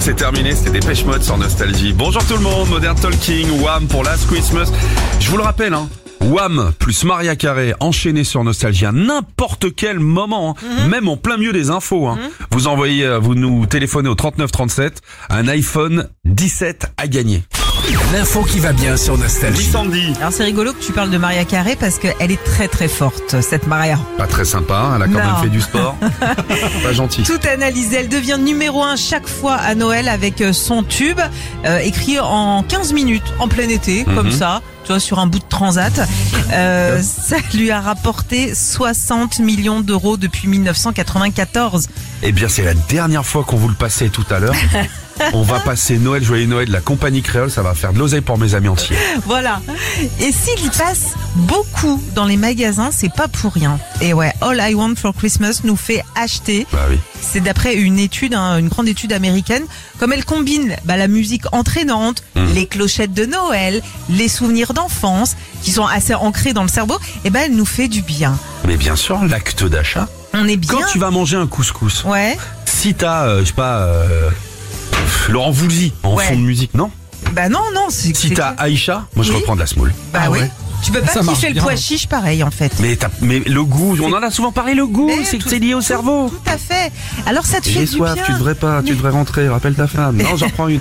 que c'est terminé, c'était Dépêche Mode sur Nostalgie. Bonjour tout le monde, Modern Talking, Wham pour Last Christmas. Je vous le rappelle, hein, Wham plus Mariah Carey enchaîné sur Nostalgie à n'importe quel moment, hein, mm-hmm. même en plein milieu des infos. Hein. Mm-hmm. Vous envoyez, vous nous téléphonez au trente-neuf trente-sept, un iPhone dix-sept à gagner. L'info qui va bien sur Nostalgie. Oui, Sandy. Alors c'est rigolo que tu parles de Mariah Carey parce qu'elle est très très forte, cette Mariah. Pas très sympa, elle a quand Non. même fait du sport. Pas gentil. Tout analysé, elle devient numéro un chaque fois à Noël avec son tube, euh, écrit en quinze minutes, en plein été, Mhm. comme ça, tu vois, sur un bout de transat. Euh, ça lui a rapporté soixante millions d'euros depuis mille neuf cent quatre-vingt-quatorze. Eh bien, c'est la dernière fois qu'on vous le passait tout à l'heure. On va passer Noël, joyeux Noël de la compagnie créole, ça va faire de l'oseille pour mes amis entiers. Voilà. Et s'il y passe beaucoup dans les magasins, c'est pas pour rien. Et ouais, All I Want for Christmas nous fait acheter. Bah oui. C'est d'après une étude, hein, une grande étude américaine, comme elle combine bah, la musique entraînante, Mmh. les clochettes de Noël, les souvenirs d'enfance, qui sont assez ancrés dans le cerveau, et ben elle nous fait du bien. Mais bien sûr, l'acte d'achat. On est bien. Quand tu vas manger un couscous, Ouais. si t'as, euh, je sais pas, euh, Laurent Voulzy en Ouais. fond de musique, non? Bah non, non. C'est, Si c'est- t'as Aïcha, moi je Oui. reprends de la semoule. Bah Ah oui. ouais. Tu peux pas Ça marche kiffer le bien. pois chiche pareil en fait. Mais, t'as, mais le goût, on en a souvent parlé, le goût, Mais c'est tout- c'est lié au cerveau. Tout à fait. Alors ça te fait J'ai du soif, bien. tu devrais pas, tu devrais rentrer, rappelle ta femme. Non, j'en prends une.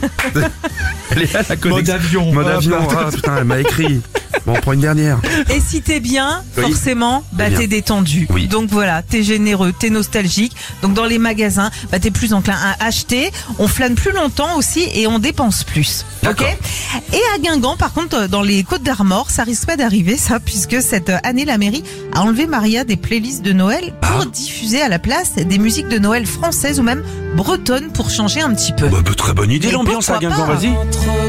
Elle est là, la connexion. Mode avion. Mode Hop. avion, ah, putain, elle m'a écrit. Bon, on prend une dernière. Et si t'es bien, Oui. forcément, bah T'es bien. t'es détendu. Oui. Donc voilà, t'es généreux, t'es nostalgique. Donc dans les magasins, bah t'es plus enclin à acheter. On flâne plus longtemps aussi et on dépense plus. Ok. D'accord. Et à Guingamp, par contre, dans les Côtes d'Armor, ça risque pas d'arriver ça, puisque cette année la mairie a enlevé Maria des playlists de Noël pour Ah. diffuser à la place des musiques de Noël françaises ou même bretonnes pour changer un petit peu. Bah, bah, très bonne idée, Mais l'ambiance à pourquoi Guingamp, pas vas-y.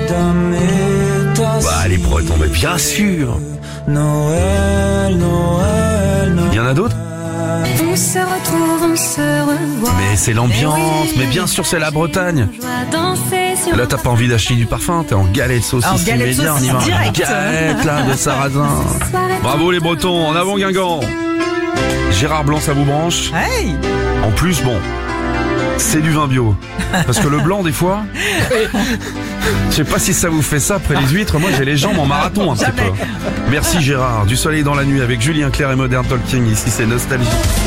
Bah, les Bretons, mais bien sûr. Noël, Noël, Il y en a d'autres? On se retrouve, on se revoit. Mais c'est l'ambiance, Mais oui. mais bien sûr c'est la Bretagne. On joue à danser sur Là t'as pas envie d'acheter du parfum, t'es en galette saucisse En galette immédiat, on y va. saucisse direct. Galette là de sarrasin. Bravo les Bretons, en avant Guingamp. Gérard Blanc, ça vous branche? Hey. En plus, bon, c'est du vin bio. Parce que le blanc, des fois, je sais pas si ça vous fait ça après les huîtres. Moi, j'ai les jambes en marathon un petit Jamais. peu. Merci Gérard. Du soleil dans la nuit avec Julien Clerc et Modern Talking. Ici, c'est Nostalgie.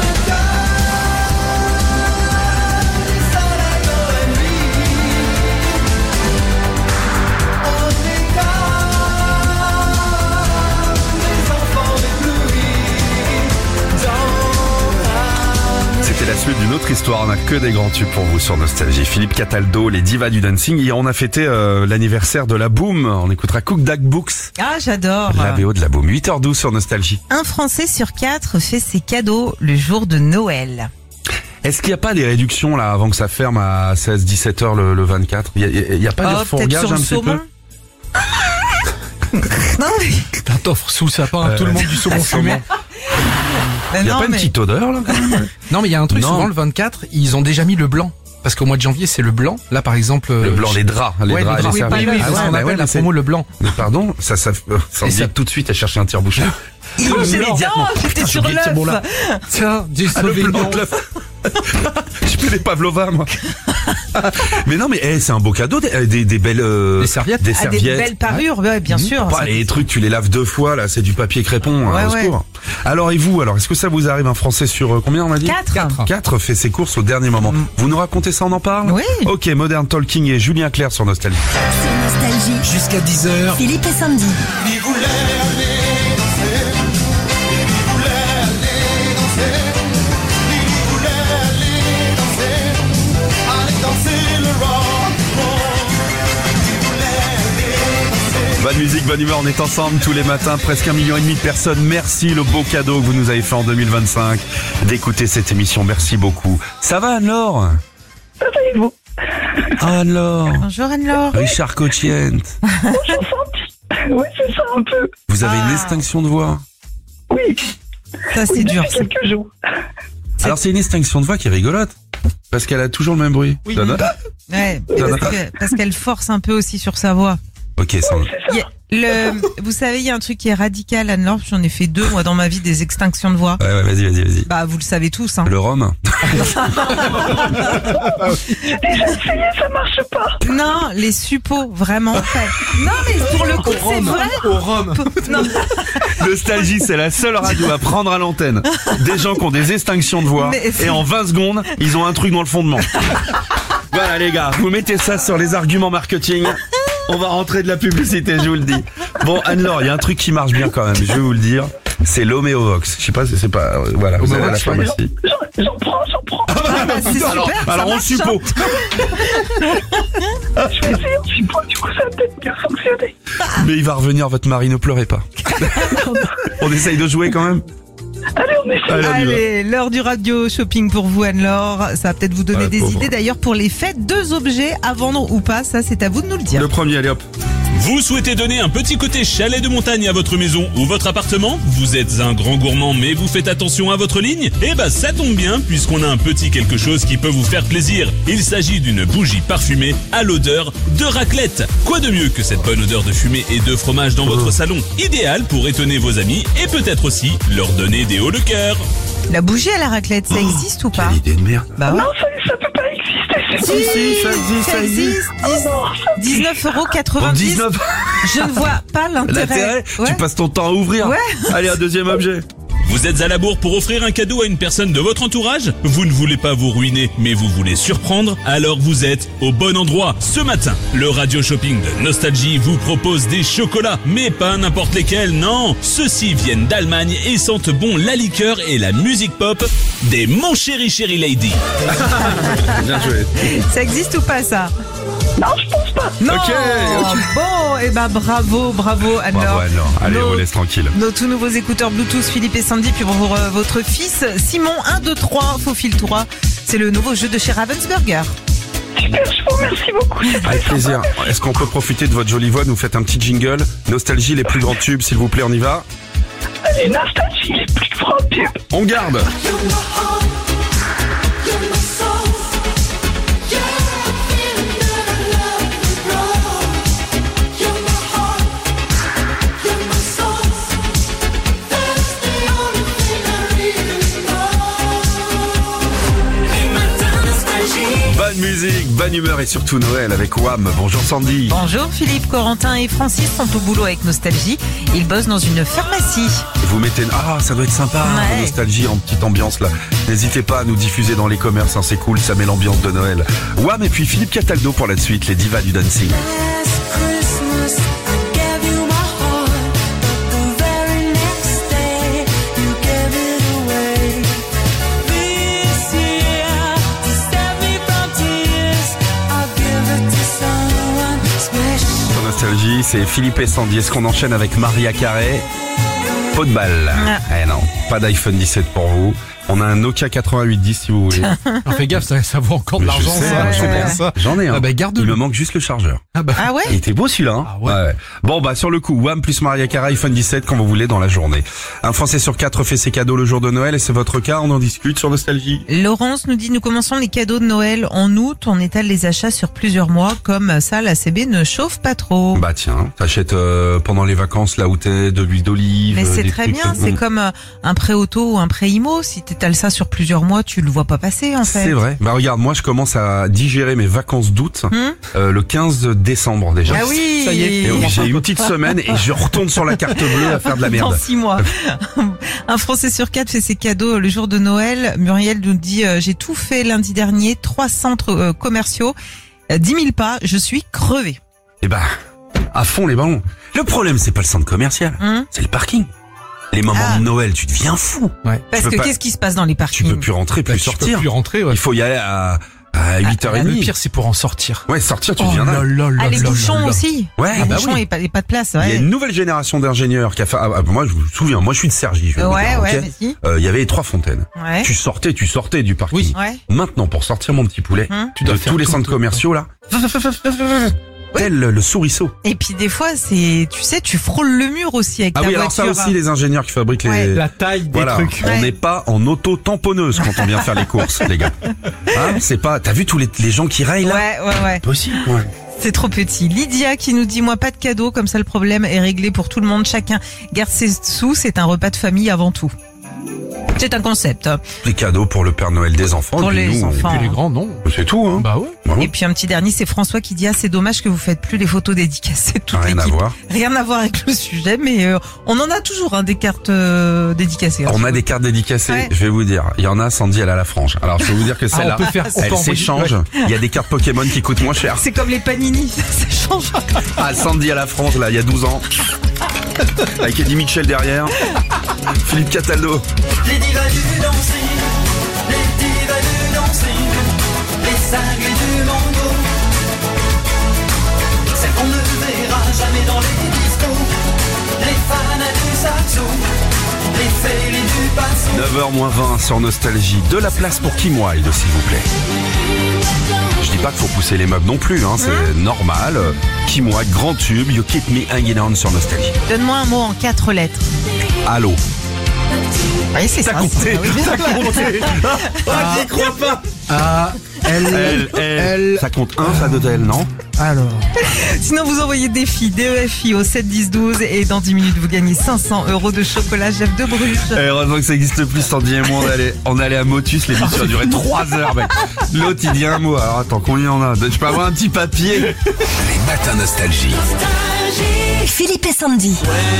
C'était la suite d'une autre histoire. On n'a que des grands tubes pour vous sur Nostalgie. Philippe Cataldo, les divas du dancing. Hier, on a fêté euh, l'anniversaire de la Boom. On écoutera Cook Duck Books, Ah, j'adore. la B O de la Boom. huit heures douze sur Nostalgie. Un Français sur quatre fait ses cadeaux le jour de Noël. Est-ce qu'il n'y a pas des réductions là avant que ça ferme à seize dix-sept heures le, le vingt-quatre? Il n'y a, il y a pas Oh, de peut-être fourgage sur un le petit saumon. peu? Non, mais, Putain, t'offres sous le sapin à tout le monde du saumon saumon. fumé. mais Il n'y a non, pas une mais- petite odeur là quand même? Non, mais il y a un truc, Non. souvent le vingt-quatre, ils ont déjà mis le blanc. Parce qu'au mois de janvier, c'est le blanc. Là, par exemple. Le euh, blanc, je- les draps, les Ouais, draps les et les draps. serviettes. Oui, oui, Ah c'est ce ouais, qu'on bah appelle ouais, la mais c'est- promo le blanc. Mais pardon, ça, ça, ça Et me ça- dit tout de suite à chercher un tire-bouchon. Il Le j'allais blanc. dire, oh, j'étais Putain, sur j'ai oublié ce l'œuf. mot-là. Tiens, du Ah, le blanc Sauvignon. de l'œuf. Je fais des pavlova, moi. Mais non, mais eh, c'est un beau cadeau, des, des, des belles euh, Des serviettes. des Ah, des serviettes. belles parures, ouais, bien sûr. Pas Ça- les trucs, tu les laves deux fois, là, c'est du papier crépon, Ouais, hein, au ouais. secours. Alors, et vous, alors, est-ce que ça vous arrive, un Français sur euh, combien on a dit? Quatre. Quatre. Quatre fait ses courses au dernier moment. Vous nous racontez ça, on en parle? Oui. Ok, Modern Talking et Julien Clerc sur Nostalgie. Sur Nostalgie, Jusqu'à dix heures, Philippe et Sandy. Il voulait aller danser, il voulait aller danser, il voulait aller danser, aller danser le rock, il voulait aller danser. Bonne musique, bonne humeur, on est ensemble tous les matins, presque un million et demi de personnes. Merci le beau cadeau que vous nous avez fait en deux mille vingt-cinq d'écouter cette émission. Merci beaucoup. Ça va Anne-Laure? Ça va et vous? Ah, Anne-Laure. Bonjour Anne-Laure. Richard Cochiente. Oui, c'est ça un peu. Vous avez Ah. une extinction de voix. Oui, Ça, c'est oui, dur. depuis ça. quelques jours. Alors c'est une extinction de voix qui est rigolote. Parce qu'elle a toujours le même bruit. Oui. Ça donne- Ouais, Ça parce va. que- parce qu'elle force un peu aussi sur sa voix. Ok, ça. Il y a- le, vous savez, il y a un truc qui est radical, Anne-Laure. J'en ai fait deux, moi, dans ma vie, des extinctions de voix. Ouais, ouais, vas-y, vas-y, vas-y. Bah, vous le savez tous, hein. Le rhum. Déjà essayé, ça marche pas. Non, les suppos, vraiment. Non, mais pour le coup, c'est vrai. Au rhum. Non. Nostalgie, c'est la seule radio à prendre à l'antenne des gens qui ont des extinctions de voix Mais c'est- et en vingt secondes, ils ont un truc dans le fondement. Voilà les gars, vous mettez ça sur les arguments marketing. On va rentrer de la publicité, je vous le dis. Bon, Anne-Laure, il y a un truc qui marche bien quand même, je vais vous le dire. C'est l'Homéovox. Je sais pas, c'est pas, euh, voilà, vous allez à la Homéovox, pharmacie. J'en, j'en prends, j'en prends. Ah bah, c'est Alors, super, ça alors on marche, suppose. Je vais essayer en suppos, du coup, ça va peut-être bien fonctionner. Mais il va revenir, votre mari, ne pleurez pas. On essaye de jouer quand même. Allez, on essaie. Allez, on y va. Allez, l'heure du radio shopping pour vous, Anne-Laure. Ça va peut-être vous donner Ouais, des pauvre. idées. D'ailleurs, pour les fêtes, deux objets à vendre ou pas, ça c'est à vous de nous le dire. Le premier, allez hop. Vous souhaitez donner un petit côté chalet de montagne à votre maison ou votre appartement? Vous êtes un grand gourmand mais vous faites attention à votre ligne? Eh ben ça tombe bien puisqu'on a un petit quelque chose qui peut vous faire plaisir. Il s'agit d'une bougie parfumée à l'odeur de raclette. Quoi de mieux que cette bonne odeur de fumée et de fromage dans votre salon? Idéal pour étonner vos amis et peut-être aussi leur donner des hauts le cœur. La bougie à la raclette, ça existe ou pas? Quelle idée de merde. Bah ouais. Non, ça, ça peut pas exister, c'est Si, si, ça existe, Ça ça existe. existe. dix-neuf euros Pour quatre-vingt-dix. dix-neuf, Je ne vois pas l'intérêt. l'intérêt, Ouais. tu passes ton temps à ouvrir. Ouais. Allez, un deuxième objet. Vous êtes à la bourre pour offrir un cadeau à une personne de votre entourage? Vous ne voulez pas vous ruiner, mais vous voulez surprendre? Alors vous êtes au bon endroit. Ce matin, le radio shopping de Nostalgie vous propose des chocolats, mais pas n'importe lesquels, non. Ceux-ci viennent d'Allemagne et sentent bon la liqueur et la musique pop des Mon Chéri Chéri Lady. Bien joué. Ça existe ou pas ça? Non, je pense pas. Non. Ok, ok. Bon, et ben bravo, bravo Anne-Laure. Bravo, Anne-Laure. Allez, on Nos- vous laisse tranquille. Nos tout nouveaux écouteurs Bluetooth Philippe et Sandy, puis pour euh, votre fils Simon, un, deux, trois, Faufile trois. C'est le nouveau jeu de chez Ravensburger. Super, je vous remercie beaucoup. C'est très Avec plaisir. sympa. Est-ce qu'on peut profiter de votre jolie voix? Nous faites un petit jingle. Nostalgie, les plus grands tubes, s'il vous plaît, on y va. Allez, Nostalgie, les plus grands tubes. On garde. Bonne musique, bonne humeur et surtout Noël avec Wham. Bonjour Sandy. Bonjour Philippe, Corentin et Francis sont au boulot avec Nostalgie. Ils bossent dans une pharmacie. Vous mettez... Ah, ça doit être sympa, Ouais. Nostalgie en petite ambiance là. N'hésitez pas à nous diffuser dans les commerces, hein, c'est cool, ça met l'ambiance de Noël. Wham et puis Philippe Cataldo pour la suite, les divas du dancing. Sur Nostalgie, c'est Philippe et Sandy. Est-ce qu'on enchaîne avec Maria Carré? Pot de balle. Eh non, pas d'iPhone dix-sept pour vous. On a un Nokia quatre-vingt-huit dix si vous voulez. Alors fais gaffe, ça, ça vaut encore de Mais je l'argent, sais, ça. j'en c'est ai pour un. ça. J'en ai un. Ah bah, garde-le. Il me manque juste le chargeur. Ah bah. Ah ouais? Il était beau celui-là, hein. Ah ouais. Bon bah sur le coup, Wham plus Maria Carey, iPhone dix-sept quand vous voulez dans la journée. Un Français sur quatre fait ses cadeaux le jour de Noël et c'est votre cas, on en discute sur Nostalgie. Laurence nous dit, nous commençons les cadeaux de Noël en août, on étale les achats sur plusieurs mois, comme ça la C B ne chauffe pas trop. Bah tiens, t'achètes euh, pendant les vacances là où t'es de l'huile d'olive. Mais euh, c'est des très trucs, bien, euh, c'est bon. comme euh, un prêt auto ou un prêt IMO, si t'étales ça sur plusieurs mois, tu le vois pas passer en fait. C'est vrai. Bah regarde, moi je commence à digérer mes vacances d'août Hmm euh, le quinze décembre déjà. Ah oui. Ça y est. Et oui, j'ai une petite semaine et je retourne sur la carte bleue à faire de la Dans merde. six mois. Un Français sur quatre fait ses cadeaux le jour de Noël. Muriel nous dit, euh, j'ai tout fait lundi dernier, trois centres euh, commerciaux, euh, dix mille pas, je suis crevé. Et bah, à fond les ballons. Le problème c'est pas le centre commercial, Hum c'est le parking. Les moments Ah. de Noël, tu deviens fou. Ouais. Parce peux que pas- qu'est-ce qui se passe dans les Tu parkings? peux plus rentrer, plus Bah, tu peux sortir. plus rentrer, ouais. Il faut y aller à, à huit heures Ah, le trente. pire, c'est pour en sortir. Ouais, sortir, tu Oh deviens là dingue. là là Ah, les là bouchons là. aussi. Ouais, les bah bouchons oui. et pas, et pas de place, Il y a ouais. une nouvelle génération d'ingénieurs qui a fait. Ah, bah, moi, je me souviens, moi, je suis de Cergy. Je vais vous Ouais, dire, ouais, ok vas-y. Euh, Il y avait les trois fontaines. Ouais. Tu sortais, tu sortais du parking. Oui. Ouais. Maintenant, pour sortir mon petit poulet, Hum. Tu dois de faire tous les tout, centres tout, commerciaux là, tel le souriceau. Et puis des fois, c'est, tu sais, tu frôles le mur aussi avec Ah ta oui, alors voiture. ça aussi, les ingénieurs qui fabriquent Ouais. les. La taille des Voilà, trucs. on Ouais. n'est pas en auto-tamponneuse quand on vient faire les courses, les gars. Hein, c'est pas. T'as vu tous les, les gens qui raillent là Ouais, ouais, ouais. Possible. Ouais. C'est trop petit. Lydia qui nous dit, moi, pas de cadeau, comme ça le problème est réglé pour tout le monde. Chacun garde ses sous, c'est un repas de famille avant tout. C'est un concept. Des cadeaux pour le Père Noël des enfants. Pour et puis les nous, on- enfants. Et les grands, non. C'est tout, hein. Bah ouais. Voilà. Et puis un petit dernier, c'est François qui dit ah c'est dommage que vous faites plus les photos dédicacées de toute Rien à l'équipe. voir. Rien à voir avec le sujet, mais euh, on en a toujours hein, des cartes euh, dédicacées. hein. On a des cartes dédicacées, Ouais. je vais vous dire. Il y en a, Sandy, elle a la frange. Alors, je vais vous dire que Ah, celle-là, on peut faire- on peut elle envoyer- s'échange. ouais. Il y a des cartes Pokémon qui coûtent moins cher. C'est comme les panini, ça change. Ah, Sandy à la frange, là, il y a douze ans. Avec Eddie Mitchell derrière. Philippe Cataldo. Les divas du dancing, les divas du dancing, les cinglés du mango, celles qu'on ne verra jamais dans les discos, les fans du saxo, les fêlés du passo. neuf heures moins vingt sur Nostalgie. De la place pour Kim Wilde, s'il vous plaît. Je dis pas qu'il faut pousser les meubles non plus, hein, c'est normal. Kim Wilde, grand tube, You Keep Me Hanging On sur Nostalgie. Donne-moi un mot en quatre lettres. Allô. Oui, c'est ça. T'as compté, c'est- oui, bien t'as sûr. compté. Ah, j'y crois pas. A, L, Elle, elle, L. ça compte un, ça de elle, non? Alors. Sinon, vous envoyez défi D E F I au sept dix douze et dans dix minutes, vous gagnez cinq cents euros de chocolat Jeff de Bruges. Eh, heureusement que ça existe plus, Sandy et moi, on allait, on allait à Motus, l'émission a duré trois heures, mec. L'autre, il dit un mot. Alors, attends, combien on a? Je peux avoir un petit papier? Les matins Nostalgie. Philippe et Sandy.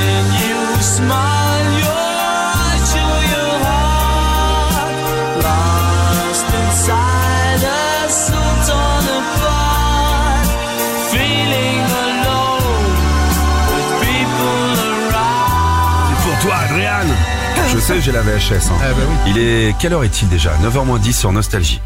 C'est pour toi, Adrien. Je sais, j'ai la V H S. hein. Ah bah oui. Il est, quelle heure est-il déjà? neuf heures moins dix sur Nostalgie.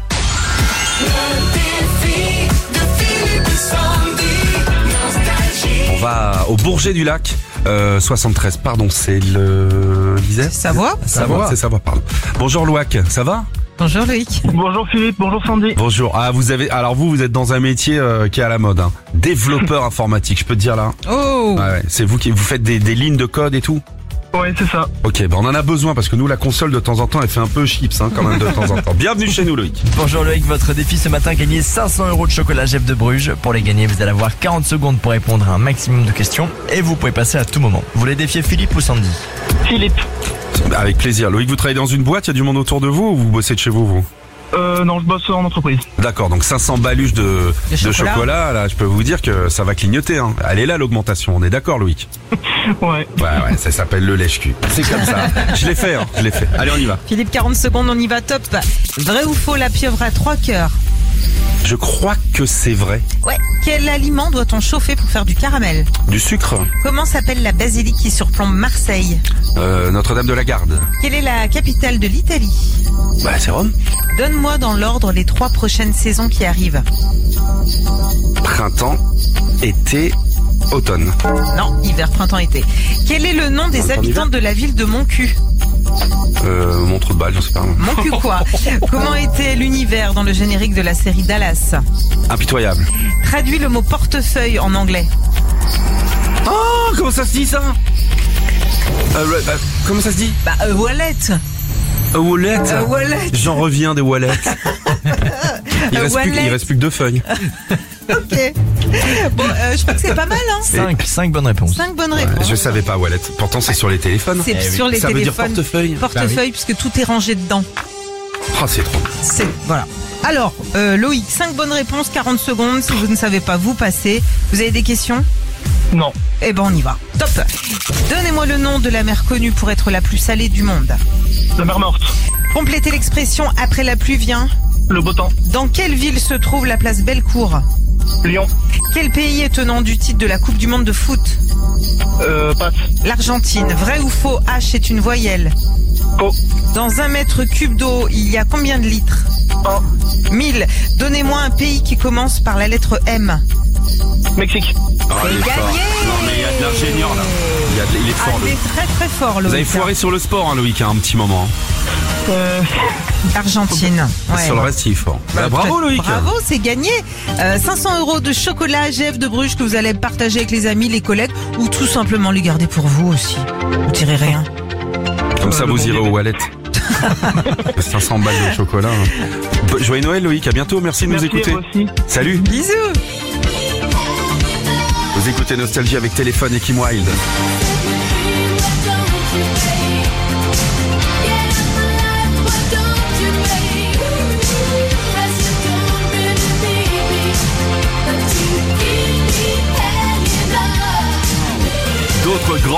On va au Bourget du Lac, euh, soixante-treize, pardon, c'est le... l'Isère Savoie. Savoie, c'est Savoie, pardon. Bonjour Louac, ça va? Bonjour Loïc. Bonjour Philippe, bonjour Sandy. Bonjour. Ah, vous avez, alors vous, vous êtes dans un métier euh, qui est à la mode, hein. Développeur informatique, je peux te dire là. Oh. Ouais, ouais. C'est vous qui, vous faites des, des lignes de code et tout? Ouais, c'est ça. Ok, ben on en a besoin parce que nous, la console de temps en temps, elle fait un peu chips, hein, quand même de temps en temps. Bienvenue chez nous, Loïc. Bonjour Loïc, votre défi ce matin, gagner cinq cents euros de chocolat Jeff de Bruges. Pour les gagner, vous allez avoir quarante secondes pour répondre à un maximum de questions et vous pouvez passer à tout moment. Vous voulez défier Philippe ou Sandy? Philippe. Avec plaisir. Loïc, vous travaillez dans une boîte, il y a du monde autour de vous ou vous bossez de chez vous, vous? Euh, non, je bosse en entreprise. D'accord, donc cinq cents baluches de, De de chocolat. chocolat, là, je peux vous dire que ça va clignoter, hein. Elle est là, l'augmentation, on est d'accord, Loïc? Ouais. Ouais, ouais, ça s'appelle le lèche-cul. C'est comme ça. Je l'ai fait, hein, je l'ai fait. Allez, on y va. Philippe, quarante secondes, on y va, top. Vrai ou faux, la pieuvre a trois cœurs? Je crois que c'est vrai. Ouais. Quel aliment doit-on chauffer pour faire du caramel? Du sucre, Comment s'appelle la basilique qui surplombe Marseille? euh, Notre-Dame de la Garde. Quelle est la capitale de l'Italie? Bah, c'est Rome. Donne-moi dans l'ordre les trois prochaines saisons qui arrivent. Printemps, été, automne. Non, hiver, printemps, été. Quel est le nom des Printemps, habitants hiver. de la ville de Montcu? Euh, mon trou de balle, je sais pas. Montcu quoi? Comment était l'univers dans le générique de la série Dallas? Impitoyable. Traduis le mot portefeuille en anglais. Oh, comment ça se dit ça? euh, ouais, bah, Comment ça se dit? Bah, euh, wallet. A wallet. A wallet. J'en reviens des wallets. Il A reste, plus, wallet. il reste plus que deux feuilles. Ok. Bon, euh, je crois que c'est pas mal, hein. cinq, cinq bonnes réponses. Cinq bonnes Ouais, réponses. je savais pas wallet. Pourtant, c'est sur les téléphones. C'est Eh oui. sur les Ça veut dire téléphones. portefeuille. Portefeuille, puisque tout est rangé dedans. Ah, c'est trop. C'est voilà. Alors, euh, Loïc, cinq bonnes réponses, quarante secondes. Si vous ne savez pas, vous passez. Vous avez des questions? Non. Eh ben, on y va. Top. Donnez-moi le nom de la mer connue pour être la plus salée du monde. La mer morte. Complétez l'expression après la pluie vient. Le beau temps. Dans quelle ville se trouve la place Bellecour? Lyon. Quel pays est tenant du titre de la Coupe du Monde de foot? Euh, passe. L'Argentine. Vrai ou faux, H est une voyelle? Faux. Dans un mètre cube d'eau, il y a combien de litres? Un. mille. Donnez-moi un pays qui commence par la lettre M. Mexique. Ah, il est fort. gagné. Non, mais il y a de l'ingénieur là. Il, y a de- il est Ah, fort, il Loïc. est très très fort, Vous Loïc. avez foiré sur le sport, hein, Loïc, hein, un petit moment. hein. Euh, Argentine. Ouais. Sur le reste, il est fort. Bah, Bah, bravo, Loïc. Bravo, c'est gagné. Euh, cinq cents euros de chocolat G F de Bruges que vous allez partager avec les amis, les collègues ou tout simplement les garder pour vous aussi. Vous direz rien. Comme ça, Euh, vous le irez bon au wallet. cinq cents balles de chocolat. hein. Bo- Joyeux Noël, Loïc. À bientôt. Merci de nous merci écouter. à vous aussi. Salut. Bisous. Vous écoutez Nostalgie avec Téléphone et Kim Wilde. Yeah.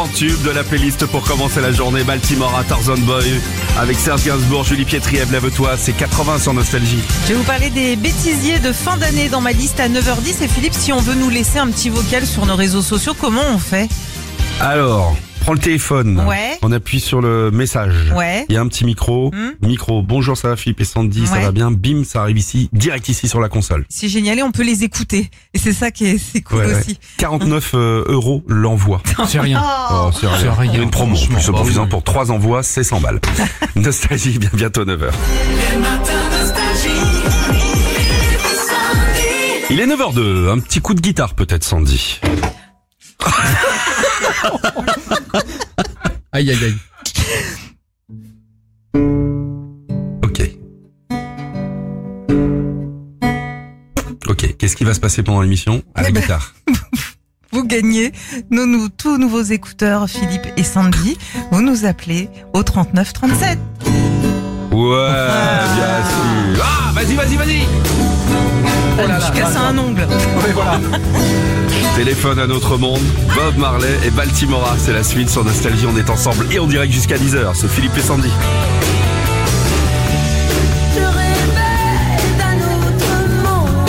grand tube de la playlist pour commencer la journée. Baltimore à Tarzan Boy avec Serge Gainsbourg, Julie Pietri-Ève, lève-toi. C'est quatre-vingts sur Nostalgie. Je vais vous parler des bêtisiers de fin d'année dans ma liste à neuf heures dix. Et Philippe, si on veut nous laisser un petit vocal sur nos réseaux sociaux, comment on fait? Alors, prends le téléphone. Ouais. On appuie sur le message. Ouais. Il y a un petit micro. Hmm. Micro. Bonjour, ça va Philippe et Sandy, ça Ouais. va bien. Bim, ça arrive ici, direct ici sur la console. C'est génial et on peut les écouter. Et c'est ça qui est, c'est cool Ouais, ouais. aussi. quarante-neuf euh, euros l'envoi. C'est rien. Oh, c'est rien. C'est rien. Il y a une promo. Franchement, Plus bah suffisant oui. pour trois envois, c'est cent balles. Nostalgie, bien bientôt neuf heures. Il est neuf heures deux. Un petit coup de guitare peut-être, Sandy. Aïe, aïe, aïe. Ok. Ok, qu'est-ce qui va se passer pendant l'émission à la Eh ben, guitare? Vous gagnez nos, nos tous nouveaux écouteurs, Philippe et Sandy. Vous nous appelez au trente-neuf trente-sept. Ouais, bien sûr. Ah, vas-y, vas-y, vas-y. Oh là là, je casse un ongle. Ouais, voilà. Téléphone à notre monde, Bob Marley et Baltimora, c'est la suite sur Nostalgie, on est ensemble et on direct jusqu'à dix heures, c'est Philippe et Sandy. Je rêvais d'un autre monde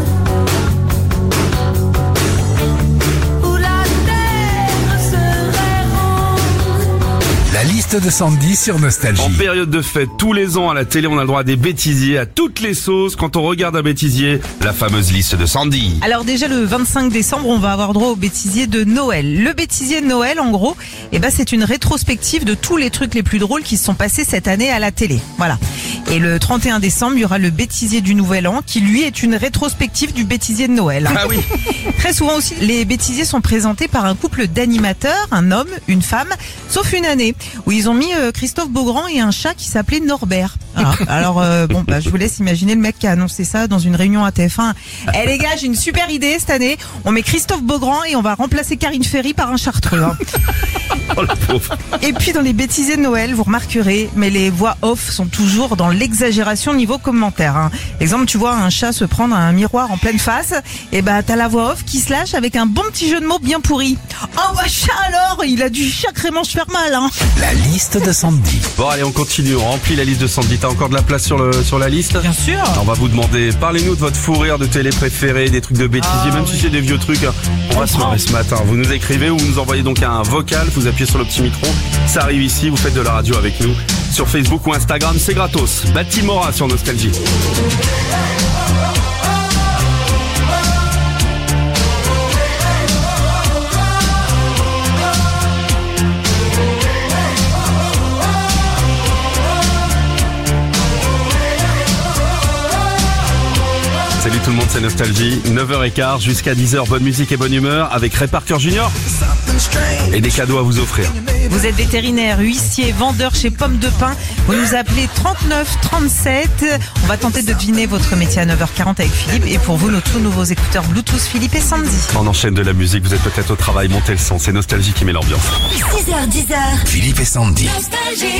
où la terre serait ronde. La liste de Sandy sur Nostalgie. En période de fête, tous les ans à la télé, on a le droit à des bêtisiers, à toutes les sauces. Quand on regarde un bêtisier, la fameuse liste de Sandy. Alors déjà le vingt-cinq décembre, on va avoir droit au bêtisier de Noël. Le bêtisier de Noël, en gros, eh ben c'est une rétrospective de tous les trucs les plus drôles qui se sont passés cette année à la télé. Voilà. Et le trente et un décembre, il y aura le bêtisier du Nouvel An, qui lui est une rétrospective du bêtisier de Noël. Ah oui. Très souvent aussi, les bêtisiers sont présentés par un couple d'animateurs, un homme, une femme, sauf une année où ils ont mis euh, Christophe Beaugrand et un chat qui s'appelait Norbert. Voilà. Alors euh, bon, bah, je vous laisse imaginer le mec qui a annoncé ça dans une réunion à T F un. Eh les gars, j'ai une super idée cette année. On met Christophe Beaugrand et on va remplacer Karine Ferry par un chartreux. Hein. Oh la pauvre. Et puis dans les bêtisiers de Noël, vous remarquerez, mais les voix off sont toujours dans l'exagération niveau commentaire. Hein. Exemple, tu vois un chat se prendre un miroir en pleine face, et bah t'as la voix off qui se lâche avec un bon petit jeu de mots bien pourri. Oh bah chat alors, il a dû sacrément se faire mal. Hein. La liste de Sandy. Bon allez, on continue, on remplit la liste de Sandy. T'as encore de la place sur le sur la liste? Bien sûr. Alors, on va vous demander, parlez-nous de votre fou rire de télé préféré, des trucs de bêtisier, Ah, même oui. si c'est des vieux trucs. hein. On va se marrer ce matin. Vous nous écrivez ou vous nous envoyez donc un vocal, vous appuyez sur le petit micro, ça arrive ici, vous faites de la radio avec nous. Sur Facebook ou Instagram, c'est gratos. Baltimora sur Nostalgie. Salut tout le monde, c'est Nostalgie. neuf heures quinze jusqu'à dix heures, bonne musique et bonne humeur avec Ray Parker Junior et des cadeaux à vous offrir. Vous êtes vétérinaire, huissier, vendeur chez Pommes de Pin. Vous nous appelez trente-neuf trente-sept. On va tenter de deviner votre métier à neuf heures quarante avec Philippe. Et pour vous, nos tout nouveaux écouteurs Bluetooth Philippe et Sandy. On enchaîne de la musique, vous êtes peut-être au travail, montez le son, c'est Nostalgie qui met l'ambiance. six heures dix heures. Philippe et Sandy. Nostalgie.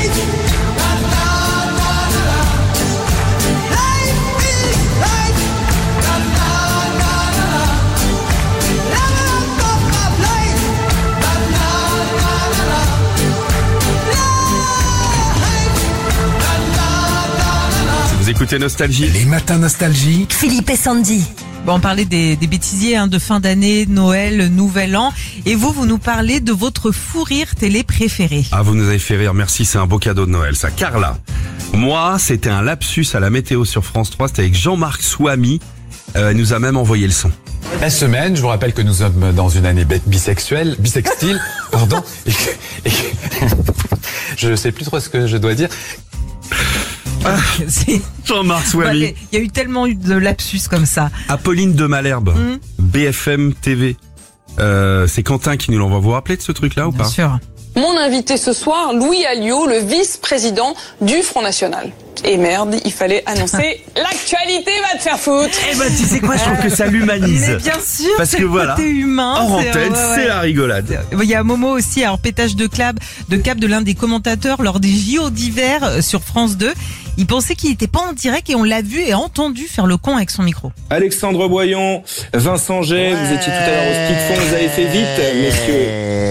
Vous écoutez Nostalgie? Les matins Nostalgie. Philippe et Sandy. Bon, on parlait des, des bêtisiers hein, de fin d'année, Noël, Nouvel An. Et vous, vous nous parlez de votre fou rire télé préféré. Ah, vous nous avez fait rire, merci, c'est un beau cadeau de Noël, ça. Carla, moi, c'était un lapsus à la météo sur France trois, c'était avec Jean-Marc Souamy, euh, elle nous a même envoyé le son. La semaine, je vous rappelle que nous sommes dans une année bête bisexuelle, bisextile, pardon, et que, et que je sais plus trop ce que je dois dire. Ah, C'est- Jean-Marc Ouais, Souamy. Il y a eu tellement eu de lapsus comme ça. Apolline de Malherbe, Mm. B F M T V. Euh, c'est Quentin qui nous l'envoie. Vous vous rappelez de ce truc-là ou Bien pas? sûr. Mon invité ce soir, Louis Alliot, le vice-président du Front National. Et merde, il fallait annoncer l'actualité va te faire foutre. Eh ben, tu sais quoi, je trouve que ça l'humanise. Mais bien sûr, Parce c'est que le voilà, côté humain. En c'est- antenne, ouais, ouais. c'est la rigolade. Il y a Momo aussi, alors pétage de câble, de câble de l'un des commentateurs lors des J O d'hiver euh, sur France deux. Il pensait qu'il n'était pas en direct et on l'a vu et entendu faire le con avec son micro. Alexandre Boyon, Vincent Gay, vous étiez tout à l'heure au ski de fond, vous avez fait vite, messieurs.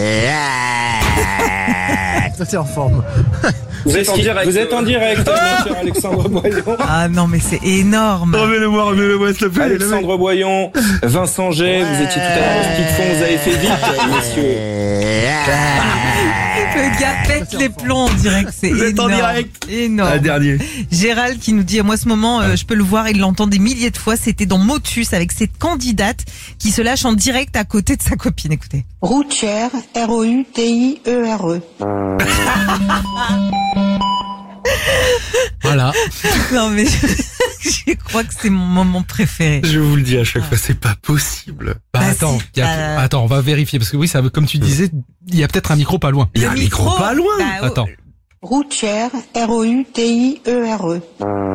Ça c'est en forme. Vous êtes en direct, vous êtes en direct, mon cher Alexandre Boyon. Ah non, mais c'est énorme. Remets-le-moi, remets-le-moi, s'il te plaît. Alexandre Boyon, Vincent Gay, vous étiez tout à l'heure au ski de fond, vous avez fait vite, messieurs. Le gars pète les plombs en direct, c'est Vous êtes en énorme. direct. Énorme. Un dernier. Gérald qui nous dit, moi ce moment, euh, je peux le voir, il l'entend des milliers de fois, c'était dans Motus avec cette candidate qui se lâche en direct à côté de sa copine, écoutez. Routière, R O U T I E R E. Voilà. Non mais je, je crois que c'est mon moment préféré. Je vous le dis à chaque fois, c'est pas possible. Bah, Bah, attends, si, y a- euh, attends, on va vérifier parce que oui, ça, comme tu disais, il y a peut-être un micro pas loin. Il y a un micro, micro, pas loin. bah, oh, Attends. Routière, R O U T I E R E.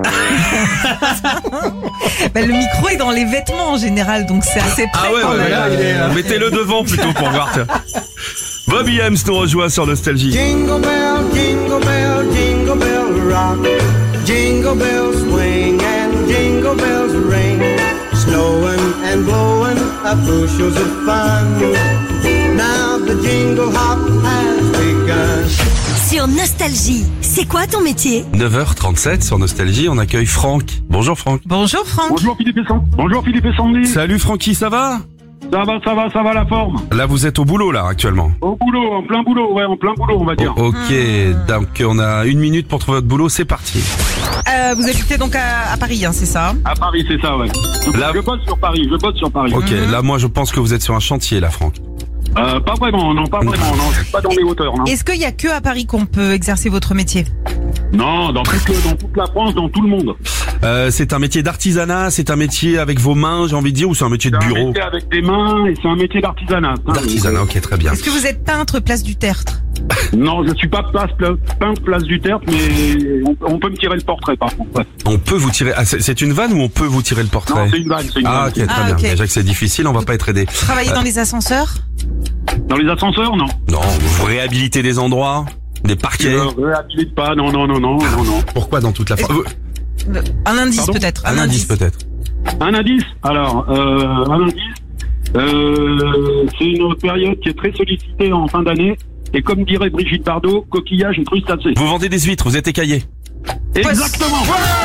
bah, le micro est dans les vêtements en général, donc c'est assez près. Ah ouais, quand ouais, même. là, il est, euh, mettez-le devant plutôt pour voir. tiens. Bobby Hems nous rejoint sur Nostalgie. Jingle bell, jingle bell, jingle bell rock. Jingle bells swing and jingle bells ring. Snowing and blowing up bushels of fun. Now the jingle hop has begun. Sur Nostalgie, c'est quoi ton métier? neuf heures trente-sept sur Nostalgie, on accueille Franck. Bonjour Franck. Bonjour Franck. Bonjour Philippe et Sandy. Bonjour Philippe et Sandy. Salut Francky, ça va? Ça va, ça va, ça va la forme. Là vous êtes au boulot là actuellement. Au boulot, en plein boulot, ouais, en plein boulot, on va dire. O- ok, donc on a une minute pour trouver votre boulot, c'est parti. Euh, vous habitez donc à, à Paris, hein, c'est ça? À Paris, c'est ça, ouais. Je, Là- je bosse sur Paris, je bosse sur Paris. Ok, là moi je pense que vous êtes sur un chantier là Franck. Euh, pas vraiment, non, pas vraiment, non, je suis pas dans les hauteurs, non. Est-ce qu'il y a que à Paris qu'on peut exercer votre métier? Non, dans toute, dans toute la France, dans tout le monde. Euh, c'est un métier d'artisanat, c'est un métier avec vos mains j'ai envie de dire ou c'est un métier de C'est un bureau? métier avec des mains et c'est un métier d'artisanat. hein. D'artisanat, ok très bien. Est-ce que vous êtes peintre place du Tertre? Non, je suis pas place, place, peintre place du Tertre, mais on, on peut me tirer le portrait par contre. ouais. On peut vous tirer, ah, c'est c'est une vanne ou on peut vous tirer le portrait? Non, c'est une vanne, c'est une Ah vanne. ok très Ah, bien, ok. déjà que c'est difficile on va pas être aidé. Travailler dans les ascenseurs? Dans les ascenseurs, non. Non, vous réhabilitez des endroits, des parquets. Je réhabilite pas, non, non, non, non, non, non. Pourquoi dans toute la France? Euh, Un indice Pardon peut-être. Un indice peut-être. Un indice, alors, euh, un indice, euh, c'est une période qui est très sollicitée en fin d'année, et comme dirait Brigitte Bardot, coquillage et crustacés. Vous vendez des huîtres, vous êtes écaillé. Exactement.